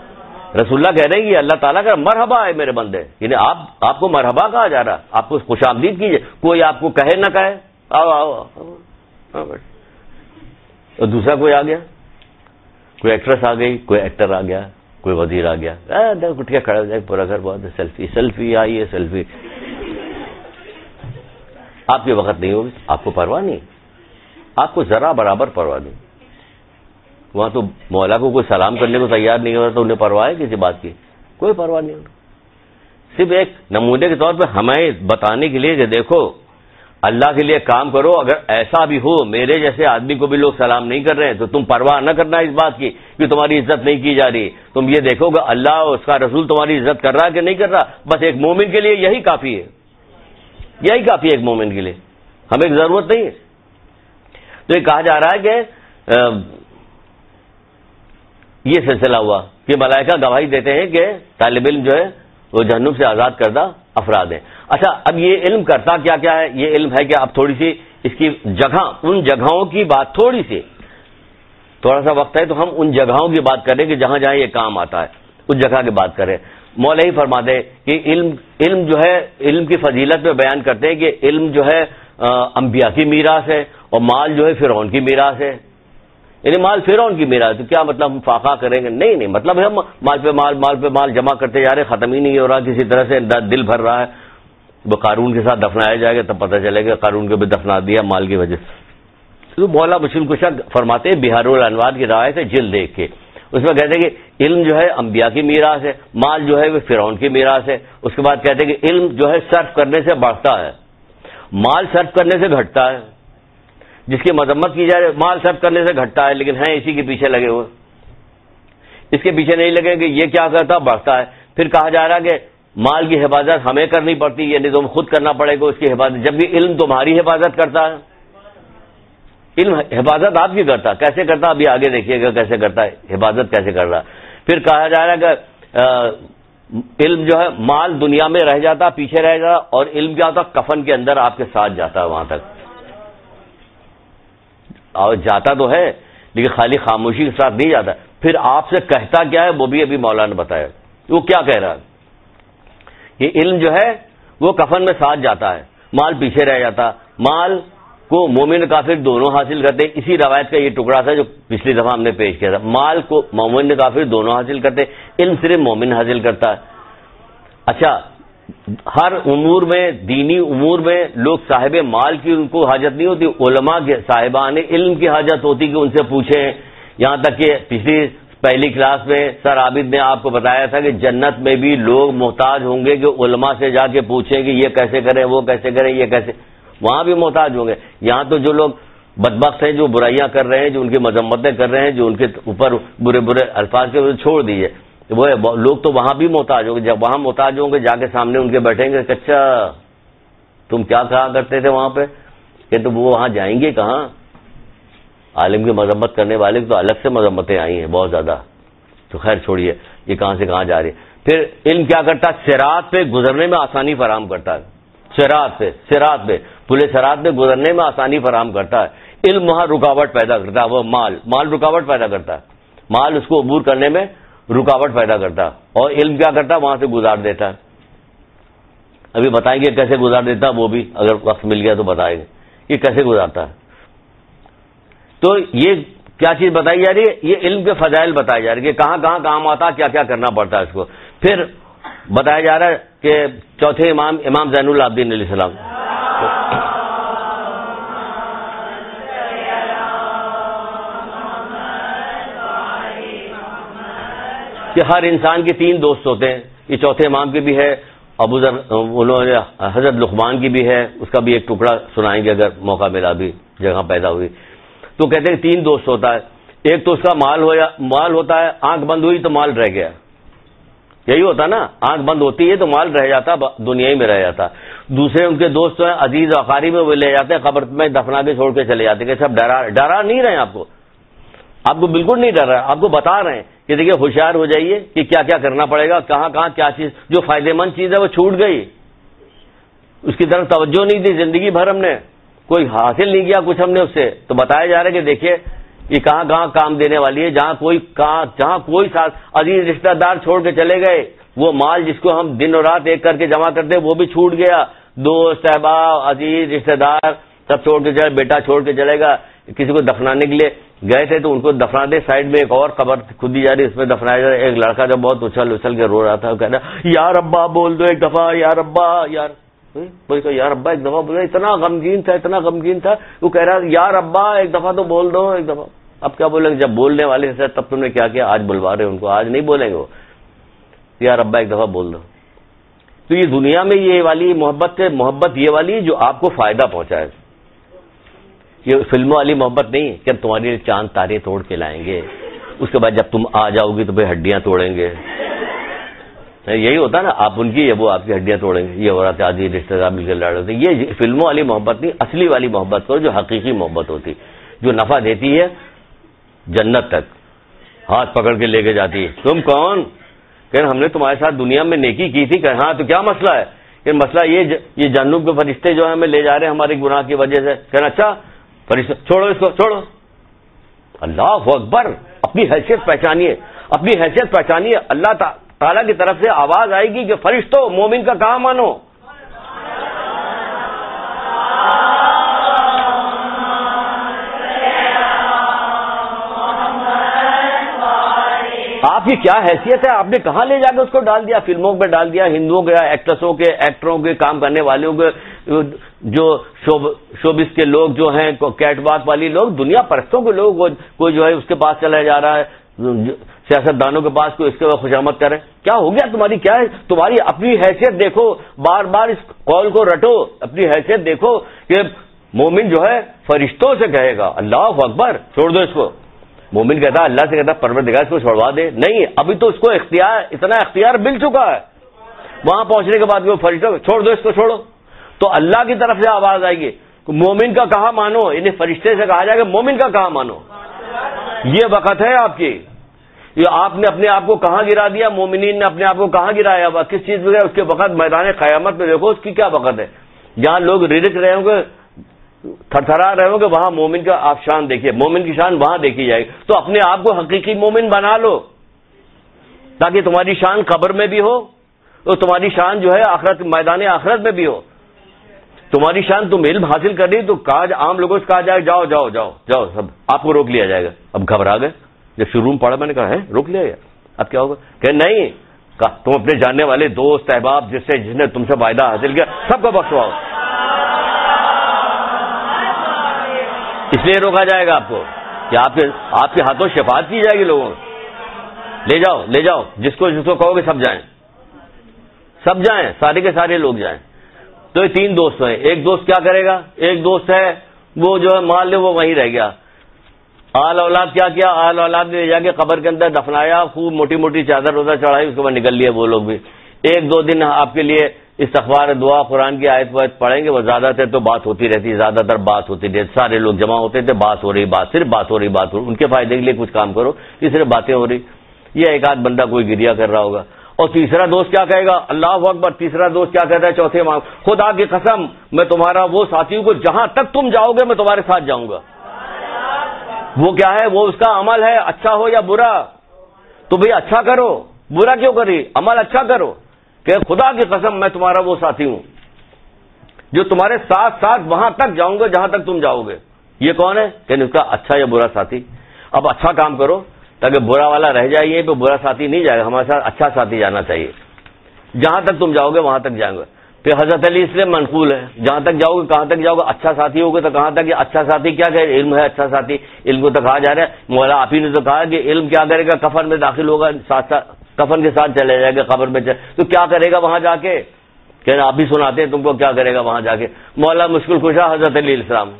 رسول اللہ کہہ رہے ہیں کہ اللہ تعالیٰ کا مرحبا ہے میرے بندے، یعنی آپ آپ کو مرحبا کہا جا رہا، آپ کو خوش آمدید کیجیے، کوئی آپ کو کہے نہ کہے، آؤ آؤ آؤ، اور دوسرا کوئی آ گیا، کوئی ایکٹریس آ گئی، کوئی ایکٹر آ گیا، کوئی وزیر آ گیا، اٹھ کے کھڑا ہو جائے، پورا گھر بہت سیلفی سیلفی آئی ہے سیلفی. آپ کے وقت نہیں ہوگی، آپ کو پرواہ نہیں، آپ کو ذرا برابر پرواہ نہیں. وہاں تو مولا کو کوئی سلام کرنے کو تیار نہیں ہو رہا تو انہیں پرواہ ہے کسی بات کی؟ کوئی پرواہ نہیں ہو رہا. صرف ایک نمونے کے طور پہ ہمیں بتانے کے لیے کہ دیکھو اللہ کے لیے کام کرو، اگر ایسا بھی ہو میرے جیسے آدمی کو بھی لوگ سلام نہیں کر رہے ہیں تو تم پرواہ نہ کرنا اس بات کی کہ تمہاری عزت نہیں کی جا رہی. تم یہ دیکھو گے اللہ اور اس کا رسول تمہاری عزت کر رہا ہے کہ نہیں کر رہا. بس ایک مومن کے لیے یہی کافی ہے، یہی کافی ہے ایک مومن کے لیے، ہمیں ضرورت نہیں ہے. تو یہ کہا جا رہا ہے کہ یہ سلسلہ ہوا کہ ملائکہ گواہی دیتے ہیں کہ طالب علم جو ہے وہ جہنم سے آزاد کردہ افراد ہیں. اچھا، اب یہ علم کرتا کیا کیا ہے؟ یہ علم ہے کہ اب تھوڑی سی اس کی جگہ، ان جگہوں کی بات، تھوڑی سی تھوڑا سا وقت ہے تو ہم ان جگہوں کی بات کریں کہ جہاں جہاں یہ کام آتا ہے، اس جگہ کی بات کریں. مولا ہی فرما دے کہ علم علم جو ہے، علم کی فضیلت میں بیان کرتے ہیں کہ علم جو ہے انبیاء کی میراث ہے اور مال جو ہے فرعون کی میراث ہے. یعنی مال فرعون کی میراث، تو کیا مطلب ہم فاقہ کریں گے؟ نہیں نہیں، مطلب ہے ہم مال پہ مال مال پہ مال جمع کرتے جا رہے، ختم ہی نہیں ہو رہا، کسی طرح سے دل بھر رہا ہے. وہ قارون کے ساتھ دفنایا جائے گا تب پتہ چلے گا قارون کو بھی دفنا دیا مال کی وجہ سے. تو مولا مشکل کشا فرماتے ہیں بہار الانوار کی روایت ہے جلد دیکھ کے، اس میں کہتے ہیں کہ علم جو ہے انبیاء کی میراث ہے، مال جو ہے وہ فرعون کی میراث ہے. اس کے بعد کہتے ہیں کہ علم جو ہے صرف کرنے سے بڑھتا ہے، مال صرف کرنے سے گھٹتا ہے. جس کی مذمت کی جائے مال صرف کرنے سے گھٹتا ہے، لیکن ہیں اسی کے پیچھے لگے ہوئے، اس کے پیچھے نہیں لگے کہ یہ کیا کرتا بڑھتا ہے. پھر کہا جا رہا کہ مال کی حفاظت ہمیں کرنی پڑتی ہے، یعنی تم خود کرنا پڑے گا اس کی حفاظت، جبکہ علم تمہاری حفاظت کرتا ہے. علم حفاظت آپ کی کرتا، کیسے کرتا ابھی آگے دیکھیے گا کیسے کرتا ہے، حفاظت کیسے کر رہا. پھر کہا جا رہا ہے کہ علم جو ہے مال دنیا میں رہ جاتا، پیچھے رہ جاتا، اور علم کیا ہوتا کفن کے اندر آپ کے ساتھ جاتا ہے وہاں تک. اور جاتا تو ہے لیکن خالی خاموشی کے ساتھ نہیں جاتا. پھر آپ سے کہتا کیا ہے وہ بھی ابھی مولانا نے بتایا. وہ کیا کہہ رہا ہے کہ علم جو ہے وہ کفن میں ساتھ جاتا ہے، مال پیچھے رہ جاتا. مال کو مومن کافر دونوں حاصل کرتے ہیں. اسی روایت کا یہ ٹکڑا تھا جو پچھلی دفعہ ہم نے پیش کیا تھا. مال کو مومن کافر دونوں حاصل کرتے ہیں، علم صرف مومن حاصل کرتا ہے. اچھا، ہر امور میں، دینی امور میں لوگ صاحب مال کی ان کو حاجت نہیں ہوتی، علماء کے صاحبان علم کی حاجت ہوتی کہ ان سے پوچھیں. یہاں تک کہ پچھلی پہلی کلاس میں سر عابد نے آپ کو بتایا تھا کہ جنت میں بھی لوگ محتاج ہوں گے کہ علماء سے جا کے پوچھیں کہ یہ کیسے کریں، وہ کیسے کریں، یہ کیسے، وہاں بھی محتاج ہوں گے. یہاں تو جو لوگ بدبخت ہیں، جو برائیاں کر رہے ہیں، جو ان کی مذمتیں کر رہے ہیں، جو ان کے اوپر برے برے الفاظ کے چھوڑ دیجیے، وہ لوگ تو وہاں بھی محتاج ہوں گے. جب وہاں محتاج ہوں گے جا کے سامنے ان کے بیٹھیں گے کہ اچھا تم کیا کہا کرتے تھے وہاں پہ، کہ تو وہ وہاں جائیں گے کہاں. عالم کی مذمت کرنے والے تو الگ سے مذمتیں آئی ہیں بہت زیادہ. تو خیر چھوڑیے، یہ کہاں سے کہاں جا رہی ہے. پھر علم کیا کرتا ہے؟ صراط پہ گزرنے میں آسانی فراہم کرتا ہے. صراط پہ صراط پہ پلے صراط پہ گزرنے میں آسانی فراہم کرتا ہے. علم وہاں رکاوٹ پیدا کرتا ہے، وہ مال مال رکاوٹ پیدا کرتا ہے. مال اس کو عبور کرنے میں رکاوٹ پیدا کرتا ہے، اور علم کیا کرتا ہے؟ وہاں سے گزار دیتا ہے. ابھی بتائیں گے کیسے گزار دیتا ہے، وہ بھی اگر وقت مل گیا تو بتائیں گے کہ کیسے گزارتا ہے. تو یہ کیا چیز بتائی جا رہی ہے؟ یہ علم کے فضائل بتائے جا رہے ہیں کہ کہاں کہاں کام آتا ہے، کیا کیا کرنا پڑتا ہے اس کو. پھر بتایا جا رہا ہے کہ چوتھے امام امام زین العابدین علیہ السلام کہ ہر انسان کے تین دوست ہوتے ہیں. یہ چوتھے امام کی بھی ہے، ابو ذر انہوں نے حضرت لقمان کی بھی ہے، اس کا بھی ایک ٹکڑا سنائیں گے اگر موقع ملا، بھی جگہ پیدا ہوئی. تو کہتے ہیں تین دوست ہوتا ہے. ایک تو اس کا مال ہو یا مال ہوتا ہے، آنکھ بند ہوئی تو مال رہ گیا، یہی ہوتا نا، آنکھ بند ہوتی ہے تو مال رہ جاتا، دنیا ہی میں رہ جاتا. دوسرے ان کے دوست ہیں عزیز و اقارب میں، وہ لے جاتے ہیں قبر میں دفنا کے چھوڑ کے چلے جاتے ہیں کہ سب ڈرا ڈرا نہیں رہے ہیں آپ کو، آپ کو بالکل نہیں ڈر رہا ہے، آپ کو بتا رہے ہیں کہ دیکھیے ہوشیار ہو جائیے کہ کیا کیا کرنا پڑے گا، کہاں کہاں کیا چیز جو فائدے مند چیز ہے وہ چھوٹ گئی، اس کی طرف توجہ نہیں دی، زندگی بھر ہم نے کوئی حاصل نہیں کیا کچھ ہم نے اس سے. تو بتایا جا رہا ہے کہ دیکھیے یہ کہاں کہاں کام دینے والی ہے. جہاں کوئی کہاں جہاں کوئی ساتھ عزیز رشتہ دار چھوڑ کے چلے گئے, وہ مال جس کو ہم دن اور رات ایک کر کے جمع کرتے وہ بھی چھوٹ گیا. دوست احباب عزیز رشتہ دار سب چھوڑ کے چلے, بیٹا چھوڑ کے چلے گا. کسی کو دفنانے کے لیے گئے تھے تو ان کو دفنا دے, سائڈ میں ایک اور قبر کھودی جا رہی اس میں دفنایا جا رہا ہے. ایک لڑکا جب بہت اچھل اچھل کے رو رہا تھا, وہ کہہ رہا یار ابا بول دو ایک دفعہ, یار ابا یار کوئی کہ یار ابا ایک دفعہ بول. اتنا غمگین تھا اتنا غمگین تھا وہ کہہ رہا یار ابا ایک دفعہ تو بول دو ایک دفعہ. اب کیا بولیں گے جب بولنے والے سے تب تم نے کیا کیا, آج بلوا رہے ان کو, آج نہیں بولیں گے وہ یار ابا ایک دفعہ بول دو. تو یہ دنیا میں یہ والی محبت سے محبت یہ والی جو آپ کو فائدہ پہنچائے. یہ فلموں والی محبت نہیں کہ ہم تمہارے لیے چاند تارے توڑ کے لائیں گے, اس کے بعد جب تم آ جاؤ گی تو پھر ہڈیاں توڑیں گے. یہی ہوتا نا, آپ ان کی وہ آپ کی ہڈیاں توڑیں گے. یہ ہو رہا تھا آج رشتے دار مل کے لڑ رہے تھے. یہ فلموں والی محبت نہیں, اصلی والی محبت کرو جو حقیقی محبت ہوتی, جو نفع دیتی ہے جنت تک, ہاتھ پکڑ کے لے کے جاتی ہے. تم کون, کہ ہم نے تمہارے ساتھ دنیا میں نیکی کی تھی. کہ ہاں تو کیا مسئلہ ہے, کہ مسئلہ یہ یہ جہنم کے فرشتے جو ہے ہمیں لے جا رہے ہیں ہمارے گناہ کی وجہ سے. کہنا اچھا فرشتے چھوڑو اس کو چھوڑو. اللہ اکبر, اپنی حیثیت پہچانیے, اپنی حیثیت پہچانیے. اللہ تعالیٰ کی طرف سے آواز آئے گی کہ فرشتوں مومن کا کہاں مانو. آپ کی کیا حیثیت ہے, آپ نے کہاں لے جا کے اس کو ڈال دیا, فلموں پہ ڈال دیا, ہندوؤں کے ایکٹرسوں کے ایکٹروں کے کام کرنے والوں کے, جو شوبس کے لوگ جو ہیں کیٹ واک والی لوگ, دنیا پرستوں کے لوگ, کوئی جو ہے اس کے پاس چلا جا رہا ہے, سیاست دانوں کے پاس کوئی اس کے بعد خوشامد کرے. کیا ہو گیا تمہاری, کیا ہے تمہاری اپنی حیثیت دیکھو, بار بار اس قول کو رٹو, اپنی حیثیت دیکھو کہ مومن جو ہے فرشتوں سے کہے گا اللہ اکبر چھوڑ دو اس کو. مومن کہتا ہے اللہ سے کہتا ہے پروردگار اس کو چھوڑوا دے. نہیں, ابھی تو اس کو اختیار اتنا اختیار مل چکا ہے, وہاں پہنچنے کے بعد وہ فرشتوں چھوڑ دو اس کو چھوڑو. تو اللہ کی طرف سے آواز آئے گی مومن کا کہاں مانو, انہیں فرشتے سے کہا جائے گا مومن کا کہاں مانو. یہ وقت ہے آپ کی, یہ آپ نے اپنے آپ کو کہاں گرا دیا, مومنین نے اپنے آپ کو کہاں گرایا ہوا, کس چیز میں, اس کے وقت میدان قیامت میں دیکھو اس کی کیا وقت ہے. جہاں لوگ رڑک رہے ہوں گے, تھر تھرا رہے ہوں گے, وہاں مومن کا آپ شان دیکھیے, مومن کی شان وہاں دیکھی جائے گی. تو اپنے آپ کو حقیقی مومن بنا لو تاکہ تمہاری شان قبر میں بھی ہو اور تمہاری شان جو ہے آخرت میدان آخرت میں بھی ہو. تمہاری شان تم علم حاصل کر رہی تو کہا عام لوگوں سے کہا جائے جاؤ جاؤ جاؤ جاؤ, سب آپ کو روک لیا جائے گا. اب گھبرا گئے, جب شروع میں پڑھا میں نے کہا ہے روک لیا گیا, اب کیا ہوگا, کہ نہیں تم اپنے جاننے والے دوست احباب جس سے جس نے تم سے وعدہ حاصل کیا سب کو بخشواؤ. اس لیے روکا جائے گا آپ کو کہ آپ کے آپ کے ہاتھوں شفاعت کی جائے گی لوگوں. لے جاؤ لے جاؤ, جس کو جس کو کہو گے سب جائیں, سب جائیں, سارے کے سارے لوگ جائیں. تو یہ تین دوست ہیں. ایک دوست کیا کرے گا, ایک دوست ہے وہ جو ہے مال لے وہ وہیں رہ گیا. آل اولاد کیا کیا, آل اولاد نے لے جا کے قبر کے اندر دفنایا, خوب موٹی موٹی چادر وادر چڑھائی, اس کے بعد نکل لیے وہ لوگ بھی. ایک دو دن آپ کے لیے استغفار دعا قرآن کی آیت وایت پڑھیں گے, وہ زیادہ تر تو بات ہوتی رہتی, زیادہ تر بات ہوتی رہتی, سارے لوگ جمع ہوتے تھے, بات ہو رہی, بات صرف بات ہو رہی, بات ہو رہی, ان کے فائدے کے لیے کچھ کام کرو, یہ صرف باتیں ہو رہی. یہ ایک آدھ بندہ کوئی گریا کر رہا ہوگا. اور تیسرا دوست کیا کہے گا, اللہ اکبر, تیسرا دوست کیا کہتا ہے چوتھے ماہ, خدا کی قسم میں تمہارا وہ ساتھی ہوں کو جہاں تک تم جاؤ گے میں تمہارے ساتھ جاؤں گا. وہ کیا ہے, وہ اس کا عمل ہے, اچھا ہو یا برا, تو بھئی اچھا کرو, برا کیوں کری, عمل اچھا کرو. کہ خدا کی قسم میں تمہارا وہ ساتھی ہوں جو تمہارے ساتھ ساتھ وہاں تک جاؤں گا جہاں تک تم جاؤ گے. یہ کون ہے, کہ اس کا اچھا یا برا ساتھی. اب اچھا کام کرو تاکہ برا والا رہ جائے, یہ پہ برا ساتھی نہیں جائے گا, ہمارے ساتھ اچھا ساتھی جانا چاہیے. جہاں تک تم جاؤ گے وہاں تک جائیں گے. پھر حضرت علی اس لیے منقول ہے, جہاں تک جاؤ گے کہاں تک جاؤ گے, اچھا ساتھی ہوگے تو کہاں تک. یہ اچھا ساتھی کیا کہ علم ہے اچھا ساتھی, علم کو تو کہا جا رہا ہے. مولا آپ ہی نے تو کہا کہ علم کیا کرے گا, کفن میں داخل ہوگا, ساتھ ساتھ کفن کے ساتھ چلے جائے گا قبر میں, تو کیا کرے گا وہاں جا کے, کہ آپ بھی سناتے ہیں تم کو کیا کرے گا وہاں جا کے. مولا مشکل کشا حضرت علی علیہ السلام.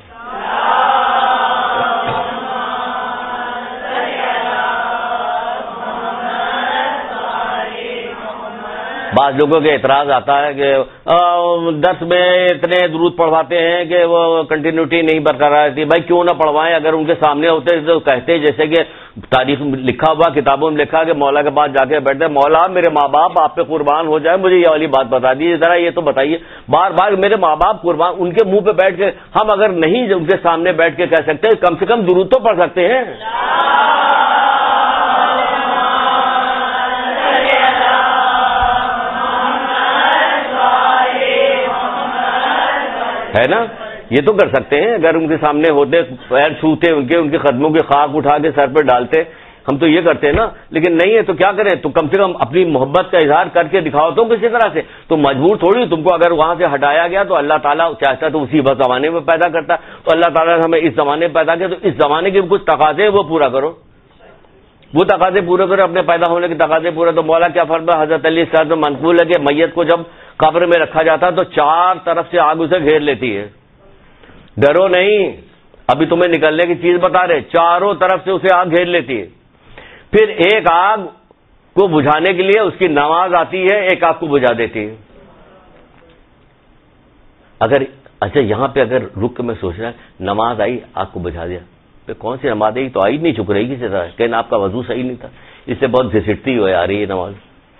بعض لوگوں کے اعتراض آتا ہے کہ درس میں اتنے درود پڑھواتے ہیں کہ وہ کنٹینیوٹی نہیں برقرار رہتی. بھائی کیوں نہ پڑھوائیں؟ اگر ان کے سامنے ہوتے تو کہتے جیسے کہ تاریخ میں لکھا ہوا, کتابوں میں لکھا کہ مولا کے پاس جا کے بیٹھتے, مولا میرے ماں باپ آپ پہ قربان ہو جائے, مجھے یہ والی بات بتا دیجیے ذرا, یہ تو بتائیے. بار بار میرے ماں باپ قربان, ان کے منہ پہ بیٹھ کے ہم اگر نہیں ان کے سامنے بیٹھ کے کہہ سکتے, کم سے کم درود تو پڑھ سکتے ہیں. ہے نا, یہ تو کر سکتے ہیں اگر ان کے سامنے ہوتے, پیر چھوتے ان کے, ان کے قدموں کی خاک اٹھا کے سر پہ ڈالتے, ہم تو یہ کرتے ہیں نا. لیکن نہیں ہے تو کیا کریں, تو کم سے کم اپنی محبت کا اظہار کر کے دکھاؤ تو کسی طرح سے. تو مجبور تھوڑی, تم کو اگر وہاں سے ہٹایا گیا تو اللہ تعالیٰ چاہتا تو اسی زمانے میں پیدا کرتا, تو اللہ تعالیٰ نے ہمیں اس زمانے میں پیدا کیا, تو اس زمانے کے کچھ تقاضے وہ پورا کرو, وہ تقاضے پورے کرو, اپنے پیدا ہونے کے تقاضے پورے. تو مولا کیا فرمایا, حضرت علی صاحب میں منقول ہے کہ میت کو جب قبر میں رکھا جاتا تو چار طرف سے آگ اسے گھیر لیتی ہے. ڈرو نہیں, ابھی تمہیں نکلنے کی چیز بتا رہے, چاروں طرف سے اسے آگ گھیر لیتی ہے. پھر ایک آگ کو بجھانے کے لیے اس کی نماز آتی ہے, ایک آگ کو بجھا دیتی ہے. اگر اچھا یہاں پہ اگر رک کے میں سوچ رہا نماز آئی آگ کو بجھا دیا, پھر کون سی نماز آئی, تو آئی نہیں, چک رہی کسی طرح, کہ آپ کا وضو صحیح نہیں تھا, اس سے بہت گھسٹتی ہوئے آ رہی ہے نماز,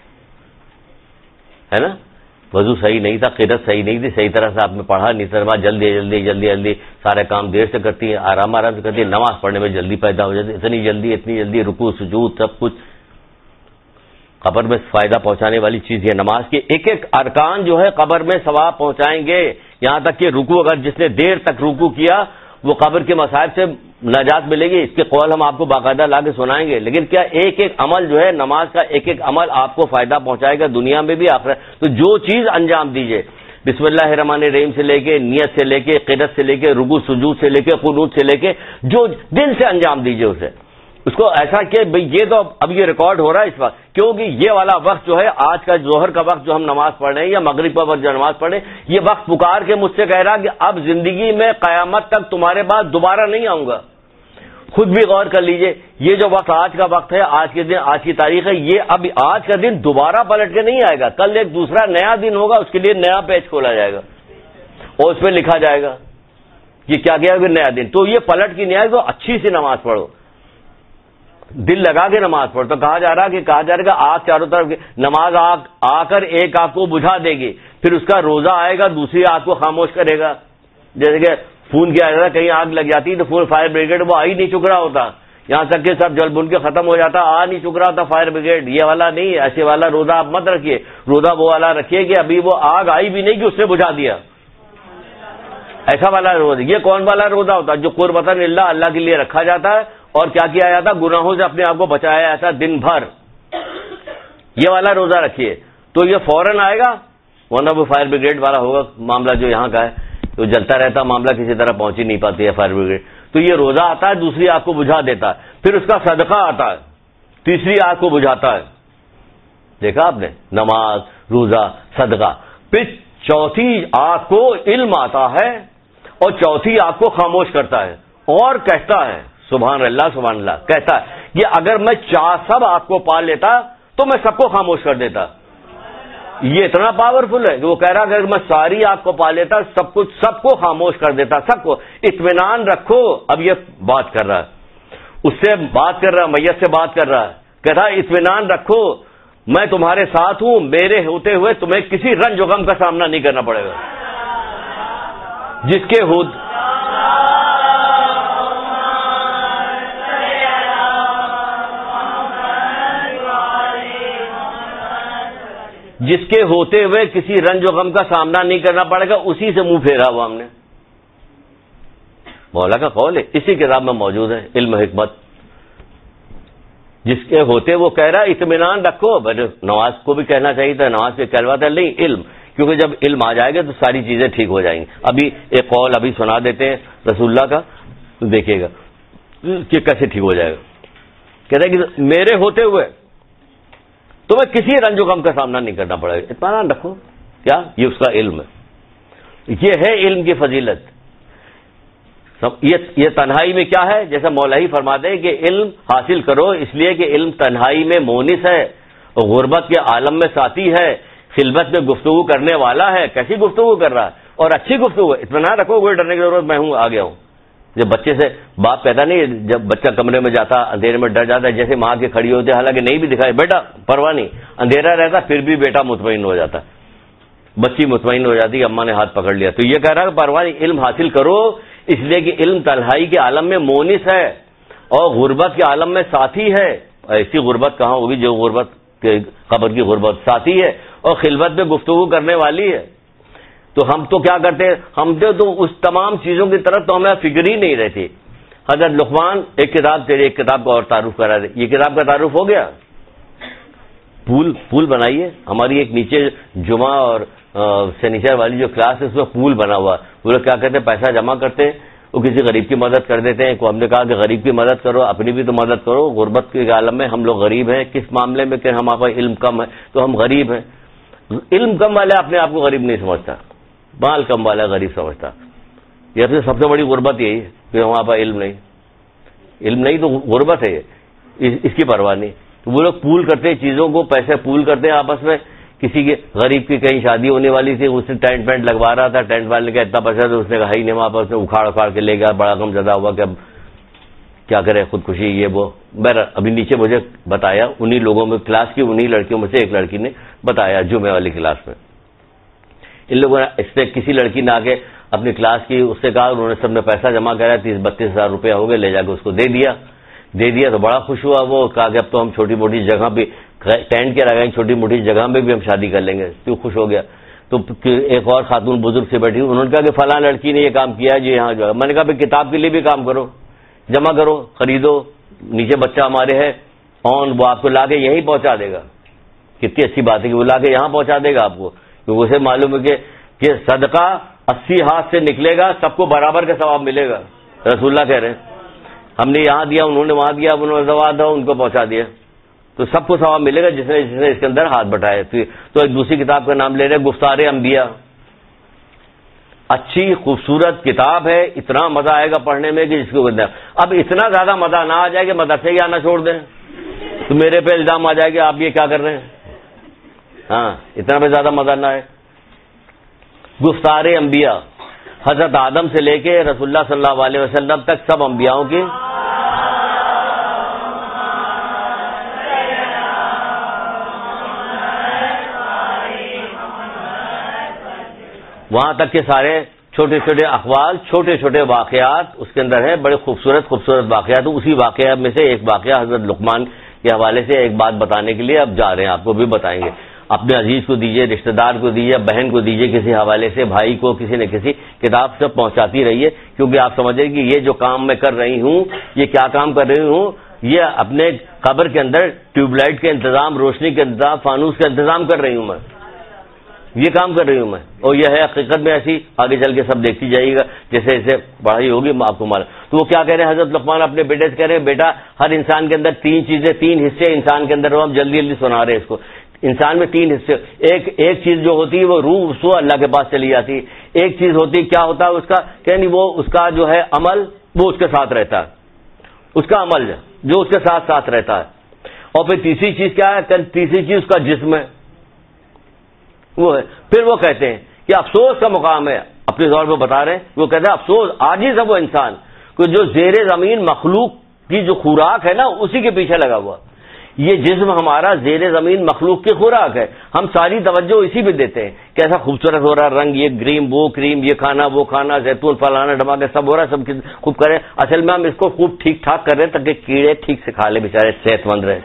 ہے نا, وضو صحیح نہیں تھا, قرت صحیح نہیں تھی, صحیح طرح سے آپ نے پڑھا نہیں, سر جلدی جلدی جلدی جلدی سارے کام دیر سے کرتی ہے, آرام آرام سے کرتی ہے, نماز پڑھنے میں جلدی پیدا ہو جاتی, اتنی جلدی اتنی جلدی رکوع سجود سب کچھ. قبر میں فائدہ پہنچانے والی چیز یہ نماز کی, ایک ایک ارکان جو ہے قبر میں ثواب پہنچائیں گے. یہاں تک کہ رکوع, اگر جس نے دیر تک رکوع کیا وہ قبر کے مصائب سے نجات ملے گی. اس کے قول ہم آپ کو باقاعدہ لا کے سنائیں گے. لیکن کیا ایک ایک عمل جو ہے نماز کا, ایک ایک عمل آپ کو فائدہ پہنچائے گا دنیا میں بھی آخرت. تو جو چیز انجام دیجئے, بسم اللہ الرحمن الرحیم سے لے کے, نیت سے لے کے, قرت سے لے کے, رکوع سجود سے لے کے, قنوت سے لے کے, جو دل سے انجام دیجئے اسے, اس کو ایسا کہ بھئی یہ تو اب یہ ریکارڈ ہو رہا ہے اس وقت, کیونکہ یہ والا وقت جو ہے آج کا ظہر کا وقت جو ہم نماز پڑھ رہے ہیں یا مغرب کا وقت جو نماز پڑھ رہے ہیں, یہ وقت پکار کے مجھ سے کہہ رہا کہ اب زندگی میں قیامت تک تمہارے پاس دوبارہ نہیں آؤں گا. خود بھی غور کر لیجئے, یہ جو وقت آج کا وقت ہے, آج کے دن, آج کی تاریخ ہے, یہ اب آج کا دن دوبارہ پلٹ کے نہیں آئے گا. کل ایک دوسرا نیا دن ہوگا, اس کے لیے نیا پیج کھولا جائے گا اور اس پہ لکھا جائے گا یہ کیا کیا نیا دن. تو یہ پلٹ کی نہیں آئے, تو اچھی سی نماز پڑھو, دل لگا کے نماز پڑھو. تو کہا جا رہا کہ کہا جا رہا کہ آگ چاروں طرف, نماز آگ آ کر ایک آگ کو بجھا دے گی, پھر اس کا روزہ آئے گا دوسری آگ کو خاموش کرے گا. جیسے کہ فون کیا جاتا ہے, کہیں آگ لگ جاتی تو فون فائر بریگیڈ وہ آ ہی نہیں چک رہا ہوتا, یہاں تک کہ سب جل بن کے ختم ہو جاتا, آ نہیں چک رہا ہوتا فائر بریگیڈ. یہ والا نہیں, ایسے والا روزہ آپ مت رکھیے. روزہ وہ والا رکھیے کہ ابھی وہ آگ آئی بھی نہیں کہ اس نے بجھا دیا, ایسا والا روزہ. یہ کون والا روزہ ہوتا ہے جو قربتاً اللہ اللہ کے لیے رکھا جاتا ہے, اور کیا کیا جاتا, گناہوں سے اپنے آپ کو بچایا جاتا دن بھر. یہ والا روزہ رکھیے تو یہ فوراً آئے گا, ورنہ وہ فائر بریگیڈ والا ہوگا معاملہ جو یہاں کا ہے, تو جلتا رہتا معاملہ, کسی طرح پہنچ ہی نہیں پاتی ہے فائر بریگیڈ. تو یہ روزہ آتا ہے, دوسری آگ کو بجھا دیتا ہے. پھر اس کا صدقہ آتا ہے, تیسری آگ کو بجھاتا ہے. دیکھا آپ نے, نماز, روزہ, صدقہ. پھر چوتھی آگ کو علم آتا ہے, اور چوتھی آگ کو خاموش کرتا ہے اور کہتا ہے سبحان اللہ سبحان اللہ, کہتا ہے کہ اگر میں چار سب آگ کو پا لیتا تو میں سب کو خاموش کر دیتا. یہ اتنا پاورفل ہے کہ وہ کہہ رہا اگر میں ساری آگ کو پا لیتا سب کچھ, سب کو خاموش کر دیتا, سب کو. اطمینان رکھو. اب یہ بات کر رہا ہے, اس سے بات کر رہا ہے, میت سے بات کر رہا ہے, کہتا ہے اطمینان رکھو میں تمہارے ساتھ ہوں, میرے ہوتے ہوئے تمہیں کسی رنج و غم کا سامنا نہیں کرنا پڑے گا. جس کے ہو جس کے ہوتے ہوئے کسی رنج و غم کا سامنا نہیں کرنا پڑے گا, اسی سے منہ پھیرا ہوا ہم نے. مولا کا قول ہے, اسی کتاب میں موجود ہے, علم حکمت. جس کے ہوتے وہ کہہ رہا ہے اطمینان رکھو. نماز کو بھی کہنا چاہیے تھا, نماز پہ کہلواتا ہے نہیں, علم, کیونکہ جب علم آ جائے گا تو ساری چیزیں ٹھیک ہو جائیں گی. ابھی ایک قول ابھی سنا دیتے ہیں رسول اللہ کا, تو دیکھیے گا کہ کیسے ٹھیک ہو جائے گا. کہتے ہیں کہ میرے ہوتے ہوئے تمہیں کسی رنج و غم کا سامنا نہیں کرنا پڑے گا, اطمینان رکھو. کیا یہ اس کا علم ہے, یہ ہے علم کی فضیلت. یہ تنہائی میں کیا ہے, جیسا مولا ہی فرماتے ہیں کہ علم حاصل کرو, اس لیے کہ علم تنہائی میں مونس ہے, غربت کے عالم میں ساتھی ہے, خلوت میں گفتگو کرنے والا ہے، کیسی گفتگو کر رہا ہے، اور اچھی گفتگو ہے، اطمینان رکھو، کوئی ڈرنے کی ضرورت، میں ہوں، آ گیا ہوں. جب بچے سے باپ کہتا نہیں، جب بچہ کمرے میں جاتا اندھیرے میں ڈر جاتا ہے، جیسے ماں کے کھڑی ہوتی ہے، حالانکہ نہیں بھی دکھائے، بیٹا پرواہ نہیں، اندھیرا رہتا پھر بھی بیٹا مطمئن ہو جاتا ہے، بچی مطمئن ہو جاتی ہے اماں نے ہاتھ پکڑ لیا. تو یہ کہہ رہا ہے کہ پرواہ نہیں، علم حاصل کرو، اس لیے کہ علم تنہائی کے عالم میں مونس ہے اور غربت کے عالم میں ساتھی ہے. ایسی غربت کہاں ہوگی جو غربت قبر کی غربت ساتھی ہے، اور خلوت میں گفتگو کرنے والی ہے. تو ہم تو کیا کرتے ہیں، ہم تو اس تمام چیزوں کی طرف تو ہمیں فکر ہی نہیں رہتی. حضرت لقمان ایک کتاب تیری ایک کتاب کا اور تعارف کرا دے، یہ کتاب کا تعارف ہو گیا. پول پول بنائیے، ہماری ایک نیچے جمعہ اور سنیچر والی جو کلاس ہے اس میں پول بنا ہوا. وہ لوگ کیا کہتے ہیں، پیسہ جمع کرتے ہیں، وہ کسی غریب کی مدد کر دیتے ہیں. کو ہم نے کہا کہ غریب کی مدد کرو، اپنی بھی تو مدد کرو. غربت کے عالم میں ہم لوگ غریب ہیں. کس معاملے میں کہ ہمارا علم کم ہے تو ہم غریب ہیں. علم کم والا اپنے آپ کو غریب نہیں سمجھتا، مال کم والا غریب سمجھتا. یہ تو سب سے بڑی غربت یہی ہے کہ ہمارے پاس علم نہیں، علم نہیں تو غربت ہے، اس کی پرواہ نہیں. تو وہ لوگ پول کرتے ہیں چیزوں کو، پیسے پول کرتے ہیں آپس میں. کسی کے غریب کی کہیں شادی ہونے والی تھی، اس نے ٹینٹ وینٹ لگوا رہا تھا، ٹینٹ والے کا اتنا پیسہ تو اس نے کہا ہی نہیں، وہاں پر اس نے اکھاڑ اکھاڑ کے لے گیا. بڑا غم زدہ ہوا کہ اب کیا کرے، خودکشی یہ وہ. بہر ابھی نیچے مجھے بتایا انہی لوگوں میں، کلاس کی انہی لڑکیوں میں سے ایک لڑکی نے بتایا جمعے والی کلاس میں. ان لوگوں نے اس سے کسی لڑکی نے آ کے اپنی کلاس کی اس سے کہا، انہوں نے سب نے پیسہ جمع کرا، تیس بتیس ہزار روپیہ ہو گئے، لے جا کے اس کو دے دیا. دے دیا تو بڑا خوش ہوا. وہ کہا کہ اب تو ہم چھوٹی موٹی جگہ بھی ٹینٹ کے لگائیں، چھوٹی موٹی جگہ میں بھی ہم شادی کر لیں گے. تو خوش ہو گیا. تو ایک اور خاتون بزرگ سے بیٹھی، انہوں نے کہا کہ فلاں لڑکی نے یہ کام کیا ہے جی یہاں جو ہے. میں نے کہا بھائی کتاب کے لیے بھی کام کرو، جمع کرو، خریدو. نیچے بچہ ہمارے ہے آن، وہ آپ کو لا کے یہیں پہنچا دے گا. کتنی اچھی بات ہے کہ وہ لا کے یہاں پہنچا دے گا آپ کو، کیونکہ اسے معلوم ہے کہ کہ صدقہ اسی ہاتھ سے نکلے گا، سب کو برابر کا ثواب ملے گا. رسول اللہ کہہ رہے ہیں ہم نے یہاں دیا، انہوں نے وہاں دیا، انہوں نے دوا دیا، ان کو پہنچا دیا، تو سب کو ثواب ملے گا جس نے جس نے اس کے اندر ہاتھ بٹھائے. تو ایک دوسری کتاب کا نام لے رہے گفتار انبیاء. اچھی خوبصورت کتاب ہے، اتنا مزہ آئے گا پڑھنے میں کہ جس کو کہتے ہیں. اب اتنا زیادہ مزہ نہ آ جائے کہ مدرسے ہی آنا چھوڑ دیں تو میرے پہ الزام آ جائے کہ آپ یہ کیا کر رہے ہیں. ہاں اتنا بھی زیادہ مزہ نہ آئے. گفتار انبیاء، حضرت آدم سے لے کے رسول اللہ صلی اللہ علیہ وسلم تک سب انبیاؤں کی وہاں تک کے سارے چھوٹے چھوٹے اقوال، چھوٹے چھوٹے واقعات اس کے اندر ہیں، بڑے خوبصورت خوبصورت واقعات. اسی واقعہ میں سے ایک واقعہ حضرت لقمان کے حوالے سے ایک بات بتانے کے لیے اب جا رہے ہیں، آپ کو بھی بتائیں گے. اپنے عزیز کو دیجئے، رشتہ دار کو دیجئے، بہن کو دیجئے، کسی حوالے سے بھائی کو کسی نہ کسی کتاب سے پہنچاتی رہیے، کیونکہ آپ سمجھیں کہ یہ جو کام میں کر رہی ہوں، یہ کیا کام کر رہی ہوں، یہ اپنے قبر کے اندر ٹیوب لائٹ کے انتظام، روشنی کے انتظام، فانوس کا انتظام کر رہی ہوں، میں یہ کام کر رہی ہوں میں. اور یہ ہے حقیقت میں ایسی، آگے چل کے سب دیکھتی جائے گا جیسے جیسے پڑھائی ہوگی آپ کو معلوم. تو وہ کیا کہہ رہے ہیں حضرت لقمان اپنے بیٹے سے کہہ رہے ہیں بیٹا ہر انسان کے اندر تین چیزیں، تین حصے انسان کے اندر، ہم جلدی جلدی سنا رہے ہیں اس کو. انسان میں تین حصے، ایک ایک چیز جو ہوتی ہے وہ روح سو اللہ کے پاس چلی جاتی ہے. ایک چیز ہوتی ہے کیا ہوتا ہے اس کا کہ نہیں، وہ اس کا جو ہے عمل وہ اس کے ساتھ رہتا ہے، اس کا عمل جو اس کے ساتھ ساتھ رہتا ہے. اور پھر تیسری چیز کیا ہے، تیسری چیز اس کا جسم ہے، وہ ہے. پھر وہ کہتے ہیں کہ افسوس کا مقام ہے، اپنے طور پہ بتا رہے ہیں، وہ کہتے ہیں افسوس عاجز ہے وہ انسان کہ جو زیر زمین مخلوق کی جو خوراک ہے نا اسی کے پیچھے لگا ہوا. یہ جسم ہمارا زیر زمین مخلوق کی خوراک ہے، ہم ساری توجہ اسی پہ دیتے ہیں. کیسا خوبصورت ہو رہا ہے رنگ، یہ کریم وہ کریم، یہ کھانا وہ کھانا، زیتون فلانا ڈماکے سب ہو رہا ہے، سب خوب کریں. اصل میں ہم اس کو خوب ٹھیک ٹھاک کر رہے ہیں تاکہ کیڑے ٹھیک سے کھا لے، بیچارے صحت مند رہے.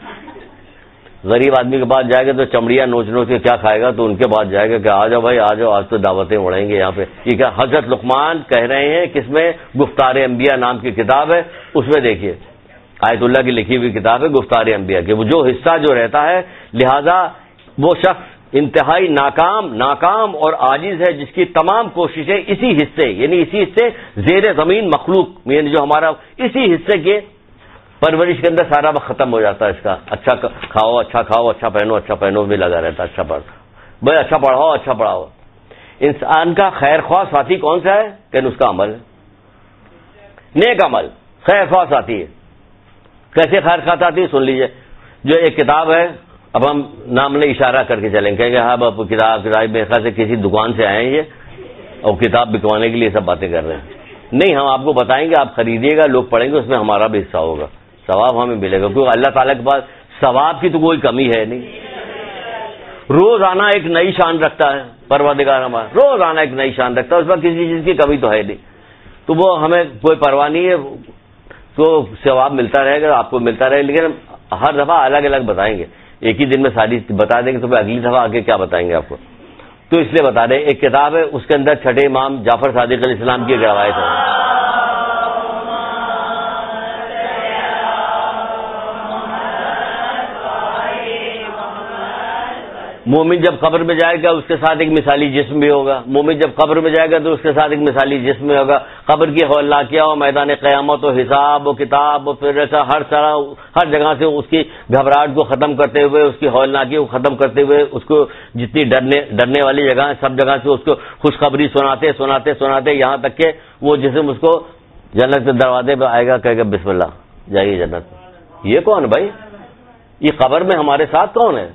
غریب آدمی کے پاس جائے گا تو چمڑیاں نوچ نوچ کے کیا کھائے گا، تو ان کے پاس جائے گا کہ آ جاؤ بھائی آ جاؤ، آج تو دعوتیں اڑائیں گے یہاں پہ. ٹھیک ہے، حضرت لقمان کہہ رہے ہیں کس میں، گفتار انبیاء نام کی کتاب ہے، اس میں دیکھیے آیت اللہ کی لکھی ہوئی کتاب ہے گفتار انبیاء کے. وہ جو حصہ جو رہتا ہے، لہذا وہ شخص انتہائی ناکام ناکام اور عاجز ہے جس کی تمام کوششیں اسی حصے یعنی اسی حصے زیر زمین مخلوق یعنی جو ہمارا اسی حصے کے پرورش کے اندر سارا وقت ختم ہو جاتا ہے. اس کا اچھا کھاؤ، اچھا کھاؤ، اچھا پہنو، اچھا پہنو بھی لگا رہتا ہے، اچھا پڑھ بھائی، اچھا پڑھاؤ، اچھا پڑھاؤ. انسان کا خیر خواہ ساتھی کون سا ہے کہ اس کا عمل ہے، نیک عمل خیر خواہ ساتھی ہے. کیسے خیر خواہ ساتھی، سن لیجئے. جو ایک کتاب ہے اب ہم نام نے اشارہ کر کے چلیں گے کہ ہاں آپ کتاب کتاب میرے خیال سے کسی دکان سے آئے ہیں یہ اور کتاب بکوانے کے لیے سب باتیں کر رہے ہیں. نہیں, ہم آپ کو بتائیں گے, آپ خریدیے گا, لوگ پڑھیں گے, اس میں ہمارا بھی حصہ ہوگا, ثواب ہمیں ملے گا, کیونکہ اللہ تعالیٰ کے پاس ثواب کی تو کوئی کمی ہے نہیں. روزانہ ایک نئی شان رکھتا ہے پروردگار ہمارا, روزانہ ایک نئی شان رکھتا ہے, اس پر کسی چیز کی کمی تو ہے نہیں. تو وہ ہمیں کوئی پرواہ نہیں ہے, تو ثواب ملتا رہے گا, آپ کو ملتا رہے, لیکن ہر دفعہ الگ الگ بتائیں گے. ایک ہی دن میں ساری بتا دیں گے تو پھر اگلی دفعہ آگے کیا بتائیں گے آپ کو. تو اس لیے بتا رہے, ایک کتاب ہے اس کے اندر چھٹے امام جعفر صادق علیہ السلام کی ایک روایت ہے. مومن جب قبر میں جائے گا اس کے ساتھ ایک مثالی جسم بھی ہوگا. مومن جب قبر میں جائے گا تو اس کے ساتھ ایک مثالی جسم بھی ہوگا. قبر کی ہولناکیاں اور میدان قیامت و حساب و کتاب و پھر ایسا ہر طرح ہر جگہ سے اس کی گھبراہٹ کو ختم کرتے ہوئے, اس کی ہولناکی کو ختم کرتے ہوئے, اس کو جتنی ڈرنے ڈرنے والی جگہ ہے سب جگہ سے اس کو خوشخبری سناتے سناتے سناتے یہاں تک کہ وہ جسم اس کو جنت کے دروازے پہ آئے گا, کہے گا بسم اللہ جائیے جنت. یہ کون بھائی, یہ قبر میں ہمارے ساتھ کون ہے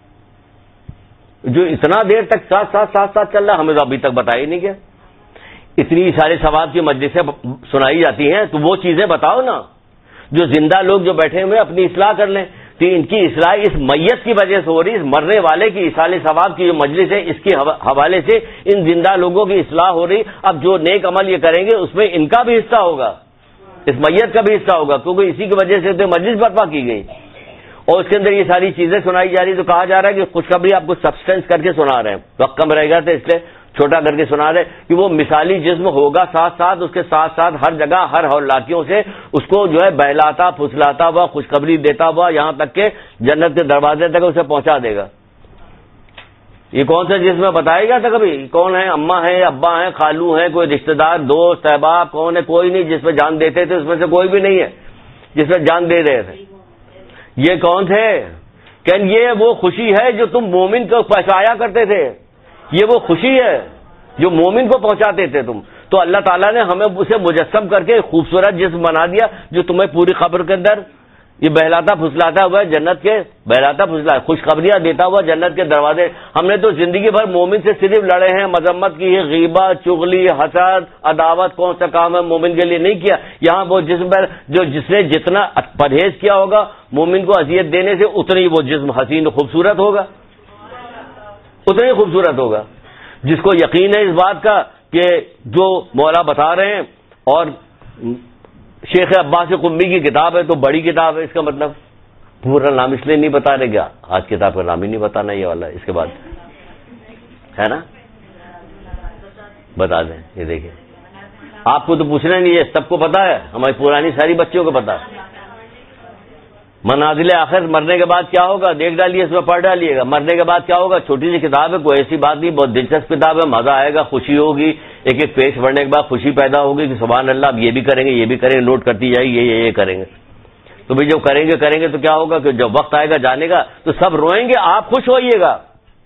جو اتنا دیر تک ساتھ ساتھ ساتھ ساتھ چل رہا, ہمیں تو ابھی تک بتایا ہی نہیں گیا. اتنی سارے ثواب کی مجلسیں سنائی جاتی ہیں, تو وہ چیزیں بتاؤ نا جو زندہ لوگ جو بیٹھے ہوئے اپنی اصلاح کر لیں. تو ان کی اصلاح اس میت کی وجہ سے ہو رہی, اس مرنے والے کی اصال ثواب کی جو مجلس ہے اس کے حوالے سے ان زندہ لوگوں کی اصلاح ہو رہی. اب جو نیک عمل یہ کریں گے اس میں ان کا بھی حصہ ہوگا, اس میت کا بھی حصہ ہوگا, کیونکہ اسی کی وجہ سے تو مجلس برپا کی گئی اور اس کے اندر یہ ساری چیزیں سنائی جا رہی. تو کہا جا رہا ہے کہ خوشخبری آپ کو سبسٹینس کر کے سنا رہے ہیں, وقت کم رہے گا تو اس لیے چھوٹا کر کے سنا رہے کہ وہ مثالی جسم ہوگا, ساتھ ساتھ اس کے ساتھ ساتھ ہر جگہ ہر ہولناکیوں سے اس کو جو ہے بہلاتا پھسلاتا ہوا خوشخبری دیتا ہوا یہاں تک کہ جنت کے دروازے تک اسے پہنچا دے گا. یہ کون سا جسم بتائے گا تھا کبھی, کون ہے, اماں ہیں, ابا ہیں, خالو ہیں, کوئی رشتہ دار دوست احباب کون ہے, کوئی نہیں. جس پہ جان دیتے تھے اس میں سے کوئی بھی نہیں ہے جس پہ جان دے رہے تھے. یہ کون تھے, کہ یہ وہ خوشی ہے جو تم مومن کو پہنچایا کرتے تھے, یہ وہ خوشی ہے جو مومن کو پہنچاتے تھے تم. تو اللہ تعالیٰ نے ہمیں اسے مجسم کر کے خوبصورت جسم بنا دیا جو تمہیں پوری قبر کے اندر یہ بہلاتا پھسلاتا ہوا جنت کے بہلاتا پھسلا خوشخبریاں دیتا ہوا جنت کے دروازے. ہم نے تو زندگی بھر مومن سے صرف لڑے ہیں, مذمت کی, غیبت, چغلی, حسد, عداوت, کون سا کام ہے مومن کے لیے نہیں کیا. یہاں وہ جسم پر جو جس نے جتنا پرہیز کیا ہوگا مومن کو اذیت دینے سے اتنی وہ جسم حسین خوبصورت ہوگا, اتنا ہی خوبصورت ہوگا. جس کو یقین ہے اس بات کا کہ جو مولا بتا رہے ہیں, اور شیخ عباس قمی کی کتاب ہے تو بڑی کتاب ہے, اس کا مطلب پورا نام اس لیے نہیں بتا رہے کیا, آج کتاب کا نام ہی نہیں بتانا یہ والا, اس کے بعد ہے نا بتا دیں. یہ دیکھیں آپ کو تو پوچھنا نہیں ہے, سب کو پتا ہے, ہماری پرانی ساری بچیوں کو پتا ہے. منازل آخر مرنے کے بعد کیا ہوگا دیکھ ڈالیے, اس میں پڑھ ڈالیے گا. مرنے کے بعد کیا ہوگا چھوٹی سی کتاب ہے, کوئی ایسی بات نہیں, بہت دلچسپ کتاب ہے, مزہ آئے گا, خوشی ہوگی. ایک ایک پیج پڑھنے کے بعد خوشی پیدا ہوگی کہ سبحان اللہ اب یہ بھی کریں گے یہ بھی کریں گے, نوٹ کرتی جائے گی, یہ یہ یہ کریں گے. تو بھائی جب کریں گے کریں گے تو کیا ہوگا کہ جب وقت آئے گا جانے کا تو سب روئیں گے, آپ خوش ہوئیے گا.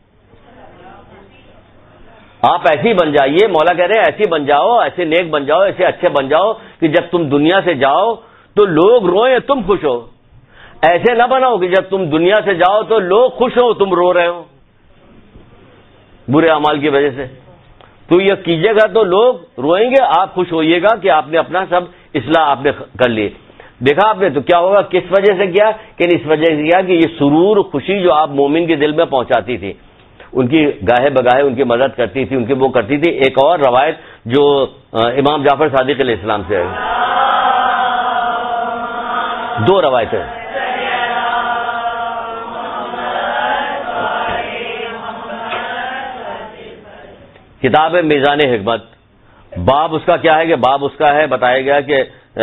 آپ ایسی بن جائیے, مولا کہہ رہے ہیں ایسی بن جاؤ, ایسے نیک بن جاؤ, ایسے اچھے بن جاؤ کہ جب تم دنیا سے جاؤ تو لوگ روئیں تم خوش ہو. ایسے نہ بناؤ کہ جب تم دنیا سے جاؤ تو لوگ خوش ہو تم رو رہے ہو برے اعمال کی وجہ سے. تو یہ کیجیے گا تو لوگ روئیں گے, آپ خوش ہوئیے گا کہ آپ نے اپنا سب اصلاح آپ نے کر لی. دیکھا آپ نے تو کیا ہوگا, کس وجہ سے کیا, کہ اس وجہ سے کیا کہ یہ سرور خوشی جو آپ مومن کے دل میں پہنچاتی تھی, ان کی گاہے بگاہے ان کی مدد کرتی تھی, ان کی وہ کرتی تھی. ایک اور روایت جو امام جعفر صادق علیہ السلام سے ہے, دو روایتیں کتاب ہے میزان حکمت. باب اس کا کیا ہے کہ باب اس کا ہے بتایا گیا کہ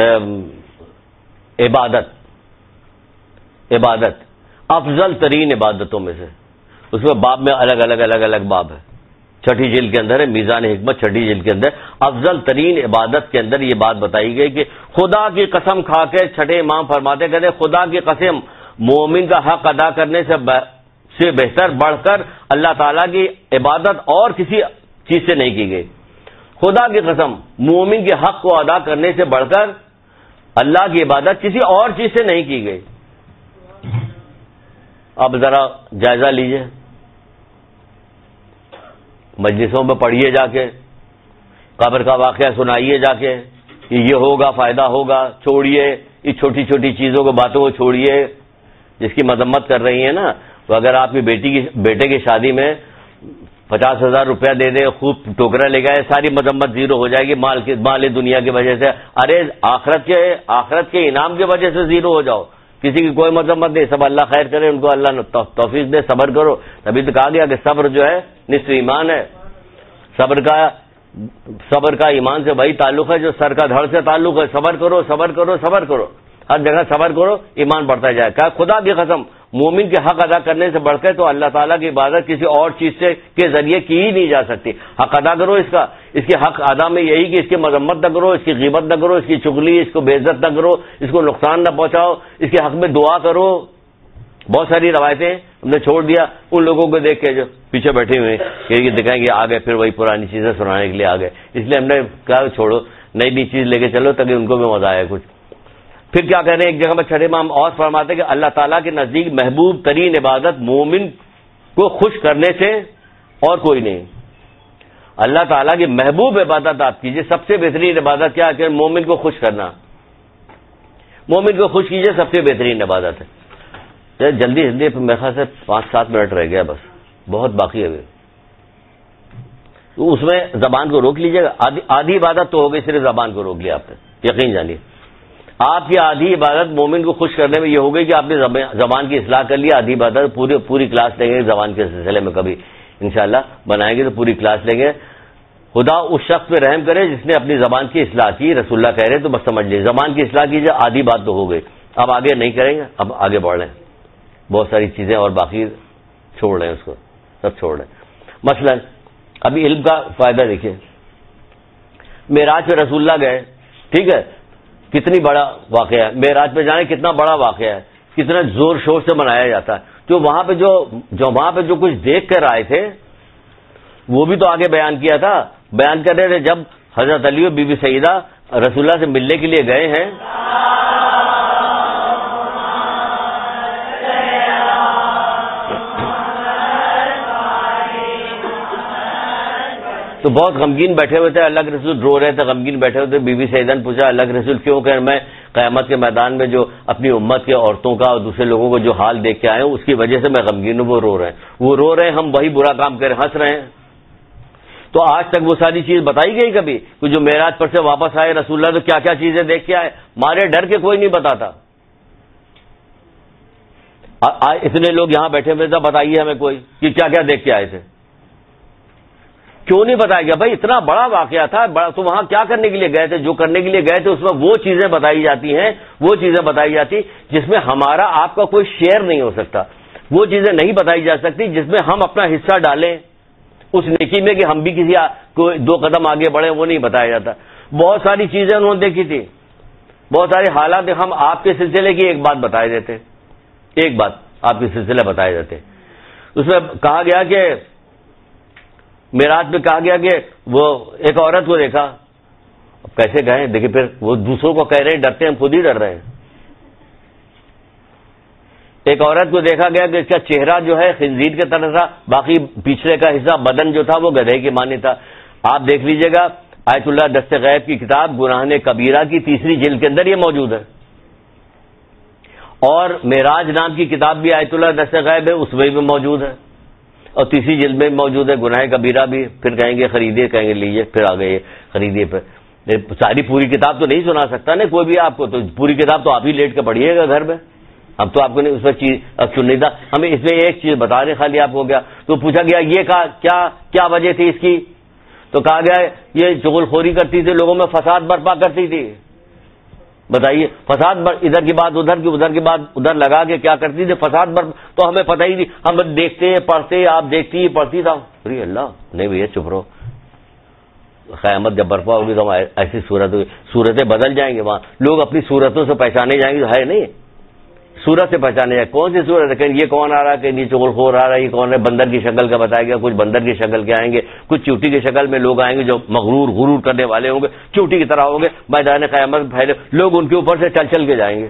عبادت عبادت افضل ترین عبادتوں میں سے, اس میں باب میں الگ الگ الگ الگ باب ہے. چھٹی جلد کے اندر ہے میزان حکمت, چھٹی جلد کے اندر افضل ترین عبادت کے اندر یہ بات بتائی گئی کہ خدا کی قسم کھا کے چھٹے امام فرماتے کہتے خدا کی قسم مومن کا حق ادا کرنے سے سے بہتر بڑھ کر اللہ تعالیٰ کی عبادت اور کسی چیز سے نہیں کی گئی. خدا کی قسم مومن کے حق کو ادا کرنے سے بڑھ کر اللہ کی عبادت کسی اور چیز سے نہیں کی گئی. اب ذرا جائزہ لیجئے، مجلسوں میں پڑھیے جا کے، قبر کا واقعہ سنائیے جا کے کہ یہ ہوگا فائدہ ہوگا، چھوڑیے اس چھوٹی چھوٹی چیزوں کو، باتوں کو چھوڑیے جس کی مذمت کر رہی ہیں نا. تو اگر آپ کی بیٹی کی بیٹے کی شادی میں پچاس ہزار روپیہ دے دیں، خوب ٹوکرا لے گئے، ساری مذمت زیرو ہو جائے گی مال کی مال دنیا کی وجہ سے. ارے آخرت کے آخرت کے انعام کی وجہ سے زیرو ہو جاؤ، کسی کی کوئی مذمت نہیں، سب اللہ خیر کرے، ان کو اللہ توفیق دے، صبر کرو. تبھی تو کہا گیا کہ صبر جو ہے نصف ایمان ہے. صبر کا صبر کا ایمان سے وہی تعلق ہے جو سر کا دھڑ سے تعلق ہے. صبر کرو صبر کرو صبر کرو، ہر جگہ صبر کرو، ایمان بڑھتا جائے. کہا خدا کی قسم مومن کے حق ادا کرنے سے بڑھ کے تو اللہ تعالیٰ کی عبادت کسی اور چیز سے کے ذریعے کی ہی نہیں جا سکتی. حق ادا کرو اس کا، اس کے حق ادا میں یہی کہ اس کی مذمت نہ کرو، اس کی غیبت نہ کرو، اس کی چغلی، اس کو بے عزت نہ کرو، اس کو نقصان نہ پہنچاؤ، اس کے حق میں دعا کرو. بہت ساری روایتیں ہم نے چھوڑ دیا ان لوگوں کو دیکھ کے جو پیچھے بیٹھے ہوئے کہ یہ دکھائیں گے، آ گئے پھر وہی پرانی چیزیں سنانے کے لیے آ گئے. اس لیے ہم نے کہا چھوڑو، نئی نئی چیز لے کے چلو تاکہ ان کو بھی مزہ آئے کچھ. پھر کیا کہہ رہے ہیں ایک جگہ میں چھٹے امام اور فرماتے ہیں کہ اللہ تعالیٰ کے نزدیک محبوب ترین عبادت مومن کو خوش کرنے سے اور کوئی نہیں. اللہ تعالیٰ کی محبوب عبادت آپ کیجیے، سب سے بہترین عبادت کیا ہے کہ مومن کو خوش کرنا. مومن کو خوش کیجیے، سب سے بہترین عبادت ہے. جلدی جلدی میرے خیال سے پانچ سات منٹ رہ گیا، بس بہت باقی ہے. تو اس میں زبان کو روک لیجیے گا. آدھی آدھی عبادت تو ہو گئی، صرف زبان کو روک لیا آپ نے، یقین جانیے. آپ کی آدھی عبادت مومن کو خوش کرنے میں یہ ہو گئی کہ آپ نے زبان کی اصلاح کر لی. آدھی عبادت پوری پوری کلاس لیں گے زبان کے سلسلے میں، کبھی انشاءاللہ بنائیں گے تو پوری کلاس لیں گے. خدا اس شخص پہ رحم کرے جس نے اپنی زبان کی اصلاح کی. رسول اللہ کہہ رہے تو بس سمجھ لیجیے زبان کی اصلاح کیجیے، آدھی بات تو ہو گئی. اب آگے نہیں کریں گے، اب آگے بڑھ رہے ہیں. بہت ساری چیزیں اور باقی چھوڑ رہے ہیں، اس کو سب چھوڑ رہے ہیں. مثلا ابھی علم کا فائدہ دیکھیے. معراج پہ رسول اللہ گئے، ٹھیک ہے، کتنی بڑا واقعہ ہے. معراج پہ جانے کتنا بڑا واقعہ ہے، کتنا زور شور سے منایا جاتا ہے. جو وہاں پہ جو جو وہاں پہ جو کچھ دیکھ کر آئے تھے وہ بھی تو آگے بیان کیا تھا. بیان کر رہے تھے جب حضرت علی و بی بی سیدہ رسول اللہ سے ملنے کے لیے گئے ہیں، تو بہت غمگین بیٹھے ہوئے تھے. اللہ کے رسول رو رہے تھے، غمگین بیٹھے ہوئے تھے. بی بی سیدہ نے پوچھا اللہ کے رسول کیوں کہ میں قیامت کے میدان میں جو اپنی امت کے عورتوں کا اور دوسرے لوگوں کو جو حال دیکھ کے آئے ہوں اس کی وجہ سے میں غمگین ہوں. وہ رو رہے ہیں وہ رو رہے ہیں ہم وہی برا کام کر ہنس رہے ہیں. تو آج تک وہ ساری چیز بتائی گئی کبھی کہ جو معراج پر سے واپس آئے رسول اللہ تو کیا کیا چیزیں دیکھ کے آئے؟ مارے ڈر کے کوئی نہیں بتاتا. اتنے لوگ یہاں بیٹھے ہوئے تھے، بتائیے ہمیں کوئی کہ کیا کیا دیکھ کے آئے تھے. کیوں نہیں بتایا گیا؟ بھائی اتنا بڑا واقعہ تھا، تو وہاں کیا کرنے کے لیے گئے تھے؟ جو کرنے کے لیے گئے تھے اس میں وہ چیزیں بتائی جاتی ہیں، وہ چیزیں بتائی جاتی جس میں ہمارا آپ کا کوئی شیئر نہیں ہو سکتا. وہ چیزیں نہیں بتائی جا سکتی جس میں ہم اپنا حصہ ڈالیں اس نیکی میں کہ ہم بھی کسی کوئی دو قدم آگے بڑھیں، وہ نہیں بتایا جاتا. بہت ساری چیزیں انہوں نے دیکھی تھی، بہت سارے حالات. ہم آپ کے سلسلے کی ایک بات بتائے دیتے، ایک بات آپ کے سلسلے بتائے جاتے. اس میں کہا گیا کہ معراج میں کہا گیا کہ وہ ایک عورت کو دیکھا. اب کیسے گئے دیکھیں، پھر وہ دوسروں کو کہہ رہے ہیں ڈرتے ہیں، ہم خود ہی ڈر رہے ہیں. ایک عورت کو دیکھا گیا کہ اس کا چہرہ جو ہے خنزیر کی طرح تھا، باقی پچھلے کا حصہ بدن جو تھا وہ گدھے کی مانی تھا. آپ دیکھ لیجئے گا آیت اللہ دست غیب کی کتاب گناہ کبیرہ کی تیسری جلد کے اندر یہ موجود ہے، اور معراج نام کی کتاب بھی آیت اللہ دست غیب ہے، اس میں بھی موجود ہے، اور تیسری جلد میں موجود ہے گناہ کبیرہ بھی. پھر کہیں گے خریدیے، کہیں گے لیجیے، پھر آ گئے خریدیے. پھر ساری پوری کتاب تو نہیں سنا سکتا نا کوئی بھی آپ کو، تو پوری کتاب تو آپ ہی لیٹ کے پڑھیے گا گھر میں. اب تو آپ کو نہیں اس میں چیز اب سن نہیں تھا. ہمیں اس میں ایک چیز بتا رہے خالی آپ ہو گیا. تو پوچھا گیا یہ کہا کیا کیا وجہ تھی اس کی؟ تو کہا گیا یہ چغل خوری کرتی تھی، لوگوں میں فساد برپا کرتی تھی. بتائیے فساد بر ادھر کی بات ادھر کی ادھر کی بات ادھر لگا کے کیا کرتی تھی؟ فساد بر. تو ہمیں پتہ ہی نہیں، ہم دیکھتے پڑھتے، آپ دیکھتی پڑھتی تھا. ارے اللہ نہیں بھیا چپ رہو، قیامت جب برپا ہوگی تو ایسی صورت ہوگی، صورتیں بدل جائیں گے. وہاں لوگ اپنی صورتوں سے پہچانے جائیں گے. ہے نہیں صورت سے پہچانے جائیں، کون سی صورت ہے کہ یہ کون آ رہا ہے، کہ یہ چغل خور آ رہا ہے، یہ کون ہے. بندر کی شکل کا بتایا گیا، کچھ بندر کی شکل کے آئیں گے، کچھ چیوٹی کی شکل میں لوگ آئیں گے جو مغرور غرور کرنے والے ہوں گے، چیوٹی کی طرح ہوں گے، میدان قیامت پھیلے لوگ ان کے اوپر سے چل چل کے جائیں گے.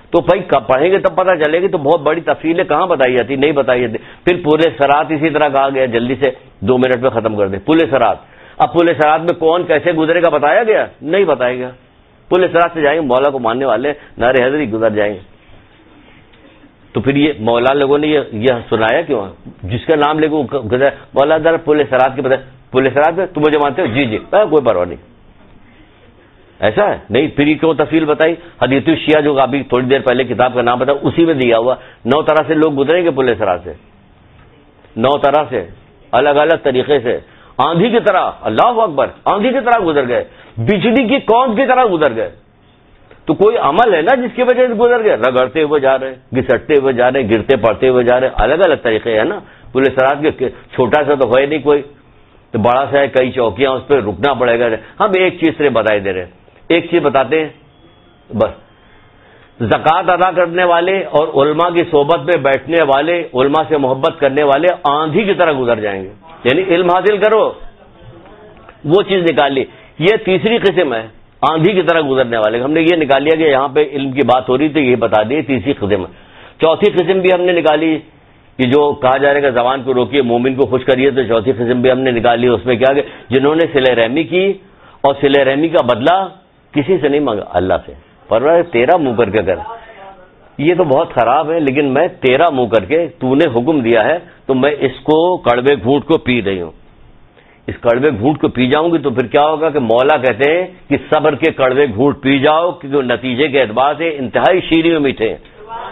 تو بھائی پڑھیں گے تب پتہ چلے گی. تو بہت بڑی تفصیلیں کہاں بتائی جاتی, نہیں بتائی جاتی. پھر پورے سرات اسی طرح کہا گیا, جلدی سے دو منٹ میں ختم کر دیں پورے سرات. اب پورے سرات میں کون کیسے گزرے گا بتایا گیا, نہیں بتایا گیا. پورے سرات سے جائیں گے, مولا کو ماننے والے نعرے حیدری گزر جائیں گے. تو پھر یہ مولا لوگوں نے یہ سنایا کیوں, جس کا نام لے کے گزرا مولا ذرا پورے سرات کے بتائے, پورے سرات میں تم مجھے مانتے ہو, جی جی کوئی پرواہ نہیں. ایسا ہے نہیں, پھر کیوں تفصیل بتائی. حدیث الشیعہ جو ابھی تھوڑی دیر پہلے کتاب کا نام بتایا اسی میں دیا ہوا, نو طرح سے لوگ گزریں گے پورے سرات سے, نو طرح سے الگ الگ طریقے سے, آندھی کی طرح. اللہ اکبر, آندھی کی طرح گزر گئے, بجلی کی کون کی طرح گزر گئے. تو کوئی عمل ہے نا جس کی وجہ سے گزر گئے, رگڑتے ہوئے جا رہے ہیں, گھسٹتے ہوئے جا رہے ہیں, گرتے پڑتے ہوئے جا رہے ہیں, الگ الگ طریقے ہیں نا. پورے سرات کے چھوٹا سا تو ہے نہیں کوئی, تو بڑا سا ہے, کئی چوکیاں, اس پہ رکنا پڑے گا. ہم ایک چیز سے بتائی دے رہے ہیں, ایک چیز بتاتے ہیں بس. زکوٰۃ ادا کرنے والے اور علماء کی صحبت میں بیٹھنے والے, علماء سے محبت کرنے والے آندھی کی طرح گزر جائیں گے. یعنی علم حاصل کرو, وہ چیز نکال لی. یہ تیسری قسم ہے, آندھی کی طرح گزرنے والے. ہم نے یہ نکال لیا کہ یہاں پہ علم کی بات ہو رہی تھی, یہ بتا دی تیسری قسم ہے. چوتھی قسم بھی ہم نے نکالی کہ جو کہا جا رہا ہے کہ زبان کو روکیے مومن کو خوش کریے, تو چوتھی قسم بھی ہم نے نکالی. اس میں کیا کہ جنہوں نے صلہ رحمی کی اور صلہ رحمی کا بدلہ کسی سے نہیں مانگا, اللہ سے. پرواہ تیرا منہ کر کے کر, یہ تو بہت خراب ہے, لیکن میں تیرا منہ کر کے, تو نے حکم دیا ہے تو میں اس کو کڑوے گھونٹ کو پی رہی ہوں. اس کڑوے گھونٹ کو پی جاؤں گی تو پھر کیا ہوگا کہ مولا کہتے ہیں کہ صبر کے کڑوے گھونٹ پی جاؤ, کیونکہ نتیجے کے اعتبار سے انتہائی شیریں و میٹھے ہیں.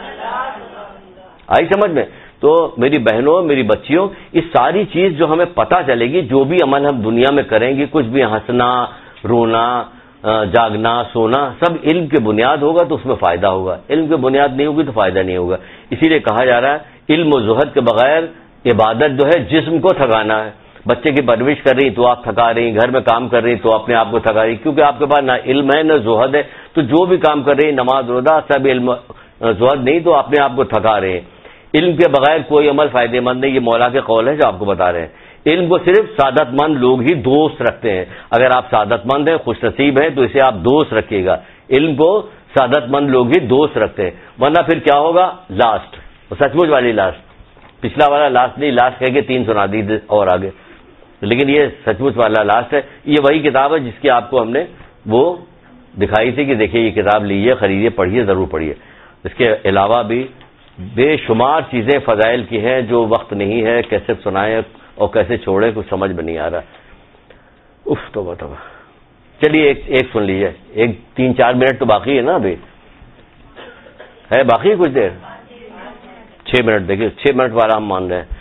آئی سمجھ میں؟ تو میری بہنوں, میری بچیوں, اس ساری چیز جو ہمیں پتہ چلے گی, جو بھی عمل ہم دنیا میں کریں گے, کچھ بھی ہنسنا, رونا, جاگنا, سونا, سب علم کے بنیاد ہوگا تو اس میں فائدہ ہوگا. علم کی بنیاد نہیں ہوگی تو فائدہ نہیں ہوگا. اسی لیے کہا جا رہا ہے علم و زہد کے بغیر عبادت جو ہے جسم کو تھکانا ہے. بچے کی پرورش کر رہی تو آپ تھکا رہی, گھر میں کام کر رہی تو اپنے آپ کو تھکا رہی, کیونکہ آپ کے پاس نہ علم ہے نہ زہد ہے. تو جو بھی کام کر رہی, نماز روزہ, سب علم زہد نہیں تو اپنے آپ کو تھکا رہے ہیں. علم کے بغیر کوئی عمل فائدہ مند نہیں, یہ مولا کے قول ہے جو آپ کو بتا رہے ہیں. علم کو صرف سعادت مند لوگ ہی دوست رکھتے ہیں. اگر آپ سعادت مند ہیں, خوش نصیب ہیں, تو اسے آپ دوست رکھیے گا. علم کو سعادت مند لوگ ہی دوست رکھتے ہیں, ورنہ پھر کیا ہوگا, لاسٹ, سچ مچ والی لاسٹ. پچھلا والا لاسٹ نہیں, لاسٹ کہہ کے تین سنا دی اور آگے, لیکن یہ سچ مچ والا لاسٹ ہے. یہ وہی کتاب ہے جس کی آپ کو ہم نے وہ دکھائی تھی کہ دیکھیے یہ کتاب لیجیے, خریدیے, پڑھیے, ضرور پڑھیے. اس کے علاوہ بھی بے شمار چیزیں فضائل کی ہیں جو وقت نہیں ہے کیسے سنائیں اور کیسے چھوڑیں, کچھ سمجھ میں نہیں آ رہا. اف توبہ توبہ. چلیے ایک ایک سن لیجیے, ایک تین چار منٹ تو باقی ہے نا, ابھی ہے باقی کچھ دیر, چھ منٹ. دیکھیے چھ منٹ والا ہم مان رہے ہیں,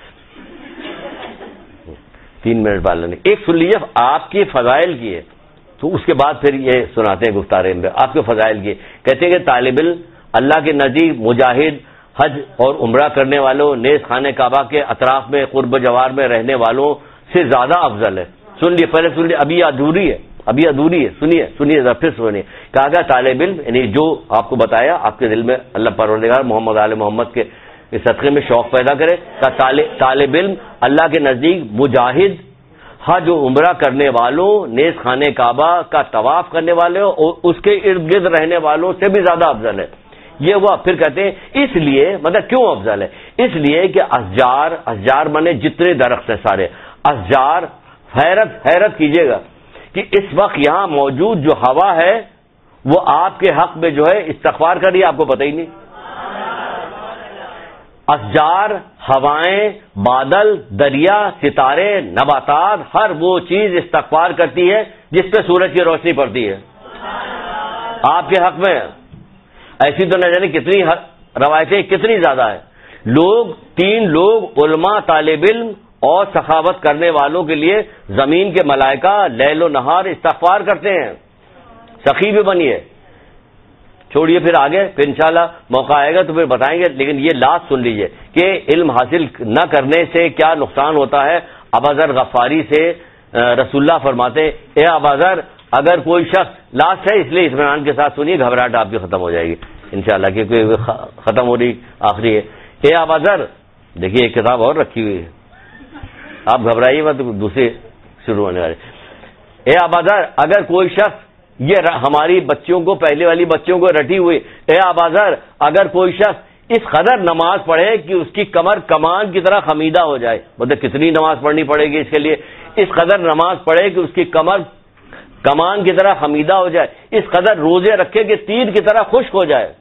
تین منٹ والا نہیں. ایک سن لیجیے آپ کی فضائل کی ہے, تو اس کے بعد پھر یہ سناتے ہیں گفتار میں آپ کے فضائل کی. کہتے ہیں کہ طالب علم اللہ کے نزدیک مجاہد, حج اور عمرہ کرنے والوں, نیز خانہ کعبہ کے اطراف میں قرب جوار میں رہنے والوں سے زیادہ افضل ہے. سن لیے, پہلے سن لیے, ابھی ادھوری ہے, ابھی ادھوری ہے, سنیے سنیے ذرا پھر سنیے. کہا گیا طالب علم یعنی جو آپ کو بتایا, آپ کے دل میں اللہ پروردگار محمد آل محمد کے صدقے میں شوق پیدا کرے. طالب علم اللہ کے نزدیک مجاہد, حج و عمرہ کرنے والوں, نیز خانہ کعبہ کا طواف کرنے والوں اور اس کے ارد گرد رہنے والوں سے بھی زیادہ افضل ہے. یہ ہوا. پھر کہتے ہیں اس لیے, مطلب کیوں افضل ہے, اس لیے کہ اشجار, اشجار مانے جتنے درخت ہیں سارے اشجار, حیرت حیرت کیجئے گا کہ اس وقت یہاں موجود جو ہوا ہے وہ آپ کے حق میں جو ہے استغفار کر رہی ہے, آپ کو پتہ ہی نہیں. اشجار, ہوائیں, بادل, دریا, ستارے, نباتات, ہر وہ چیز استغفار کرتی ہے جس پہ سورج کی روشنی پڑتی ہے آپ کے حق میں. ایسی تو نہ جانے کتنی روایتیں, کتنی زیادہ ہے. لوگ, تین لوگ, علماء, طالب علم اور سخاوت کرنے والوں کے لیے زمین کے ملائکہ لیل و نہار استغفار کرتے ہیں. سخی بھی بنیے. چھوڑیے پھر آگے, پھر انشاءاللہ موقع آئے گا تو پھر بتائیں گے. لیکن یہ لاسٹ سن لیجئے کہ علم حاصل نہ کرنے سے کیا نقصان ہوتا ہے. ابوذر غفاری سے رسول اللہ فرماتے, اے ابوذر اگر کوئی شخص, لاسٹ ہے اس لیے اطمینان کے ساتھ سنیے, گھبراہٹ آپ کی ختم ہو جائے گی انشاءاللہ, کیونکہ ختم ہو رہی آخری ہے. اے ابوذر, دیکھیے ایک کتاب اور رکھی ہوئی ہے, آپ گھبرائیے مت, دوسری شروع ہونے والے. اے ابوذر اگر کوئی شخص یہ ہماری بچوں کو، پہلے والی بچوں کو رٹی ہوئی، اے آبازر اگر کوئی شخص اس قدر نماز پڑھے کہ اس کی کمر کمان کی طرح خمیدہ ہو جائے، مطلب کتنی نماز پڑھنی پڑے گی اس کے لیے، اس قدر نماز پڑھے کہ اس کی کمر کمان کی طرح خمیدہ ہو جائے، اس قدر روزے رکھے کہ تیر کی طرح خشک ہو جائے،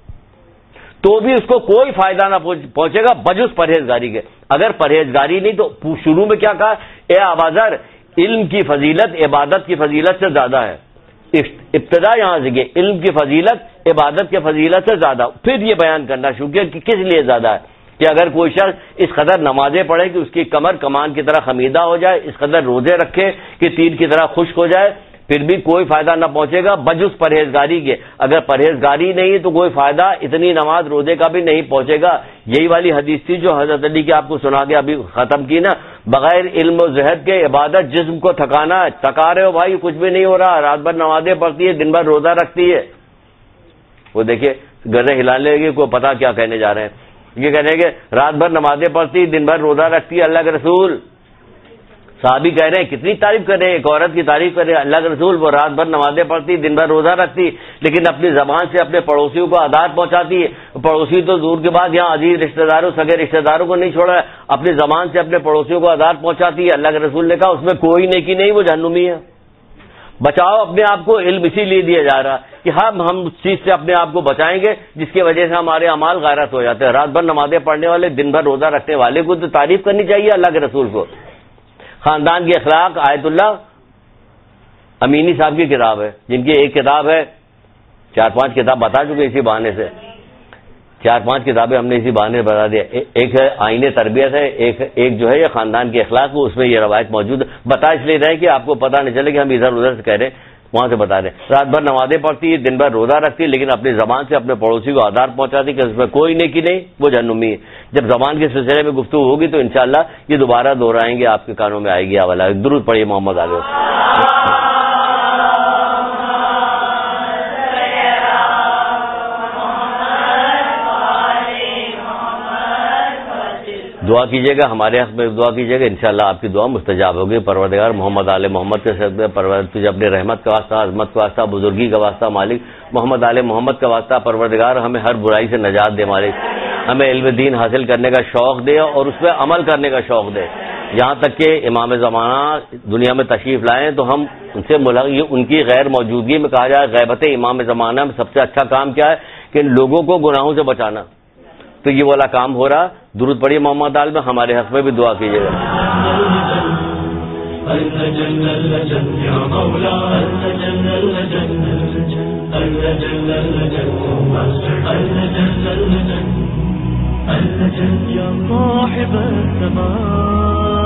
تو بھی اس کو کوئی فائدہ نہ پہنچے گا بجز پرہیزگاری کے. اگر پرہیزگاری نہیں تو شروع میں کیا کہا؟ اے آبازر علم کی فضیلت عبادت کی فضیلت سے زیادہ ہے. ابتدا یہاں سے کہ علم کی فضیلت عبادت کی فضیلت سے زیادہ، پھر یہ بیان کرنا شروع کیا کہ کس لیے زیادہ ہے، کہ اگر کوئی شخص اس قدر نمازیں پڑھے کہ اس کی کمر کمان کی طرح خمیدہ ہو جائے، اس قدر روزے رکھے کہ تیر کی طرح خشک ہو جائے، پھر بھی کوئی فائدہ نہ پہنچے گا بجز پرہیزگاری کے. اگر پرہیزگاری نہیں تو کوئی فائدہ اتنی نماز روزے کا بھی نہیں پہنچے گا. یہی والی حدیث تھی جو حضرت علی کی آپ کو سنا کے ابھی ختم کی نا، بغیر علم و زہد کے عبادت جسم کو تھکانا ہے. تھکا رہے ہو بھائی، کچھ بھی نہیں ہو رہا، رات بھر نمازیں پڑھتی ہے، دن بھر روزہ رکھتی ہے، وہ دیکھیے گردے ہلانے لگے، کوئی پتا کیا کہنے جا رہے ہیں. یہ کہنے کہ رات بھر نمازیں پڑھتی، دن بھر روزہ رکھتی ہے اللہ کے رسول. صحابی کہہ رہے ہیں کتنی تعریف کر رہے ہیں، ایک عورت کی تعریف کر رہے ہیں، اللہ کے رسول وہ رات بھر نمازیں پڑھتی، دن بھر روزہ رکھتی، لیکن اپنی زبان سے اپنے پڑوسیوں کو آداب پہنچاتی ہے. پڑوسی تو دور کے بعد یہاں عزیز رشتہ داروں سگے رشتہ داروں کو نہیں چھوڑا ہے، اپنی زبان سے اپنے پڑوسیوں کو آداب پہنچاتی ہے. اللہ کے رسول نے کہا اس میں کوئی نیکی نہیں، وہ جہنمی ہے. بچاؤ اپنے آپ کو، علم اسی لیے دیا جا رہا کہ ہم ہم اس چیز سے اپنے آپ کو بچائیں گے جس کی وجہ سے ہمارے اعمال غیرت ہو جاتے ہیں. رات بھر نمازیں پڑھنے والے، دن بھر روزہ رکھنے والے کو تو تعریف کرنی چاہیے اللہ کے رسول کو. خاندان کے اخلاق آیت اللہ امینی صاحب کی کتاب ہے، جن کی ایک کتاب ہے، چار پانچ کتاب بتا چکے اسی بہانے سے، چار پانچ کتابیں ہم نے اسی بہانے سے بتا دیا. ایک ہے آئین تربیت ہے، ایک ایک جو ہے یہ خاندان کے اخلاق، اس میں یہ روایت موجود ہے. بتا اس لیے رہے کہ آپ کو پتہ نہیں چلے کہ ہم ادھر ادھر سے کہہ رہے ہیں، وہاں سے بتا رہے ہیں. رات بھر نمازیں پڑھتی ہے، دن بھر روزہ رکھتی ہے، لیکن اپنی زبان سے اپنے پڑوسی کو آدار پہنچاتی کہ اس میں کوئی نیکی نہیں، وہ جہنمی ہے. جب زبان کے سلسلے میں گفتگو ہوگی تو انشاءاللہ یہ دوبارہ دہرائیں گے، آپ کے کانوں میں آئے گی حوالہ. درود پڑھیے محمد علیہ. دعا کیجیے گا، ہمارے حق میں دعا کیجیے گا، انشاءاللہ آپ کی دعا مستجاب ہوگی. پروردگار محمد آل محمد کے صدقے پروردگار تجھے اپنے رحمت کا واسطہ، عظمت کا واسطہ، بزرگی کا واسطہ مالک، محمد آل محمد کا واسطہ پروردگار ہمیں ہر برائی سے نجات دے مالک. ہمیں علم دین حاصل کرنے کا شوق دے اور اس پہ عمل کرنے کا شوق دے. یہاں تک کہ امام زمانہ دنیا میں تشریف لائیں تو ہم ان سے ملاقات، ان کی غیر موجودگی میں کہا جائے غیبت امام زمانہ میں سب سے اچھا کام کیا ہے کہ لوگوں کو گناہوں سے بچانا. تو یہ والا کام ہو رہا. درود پڑھیے محمد آل میں، ہمارے حق میں بھی دعا کیجیے گا. يا صاحب السماء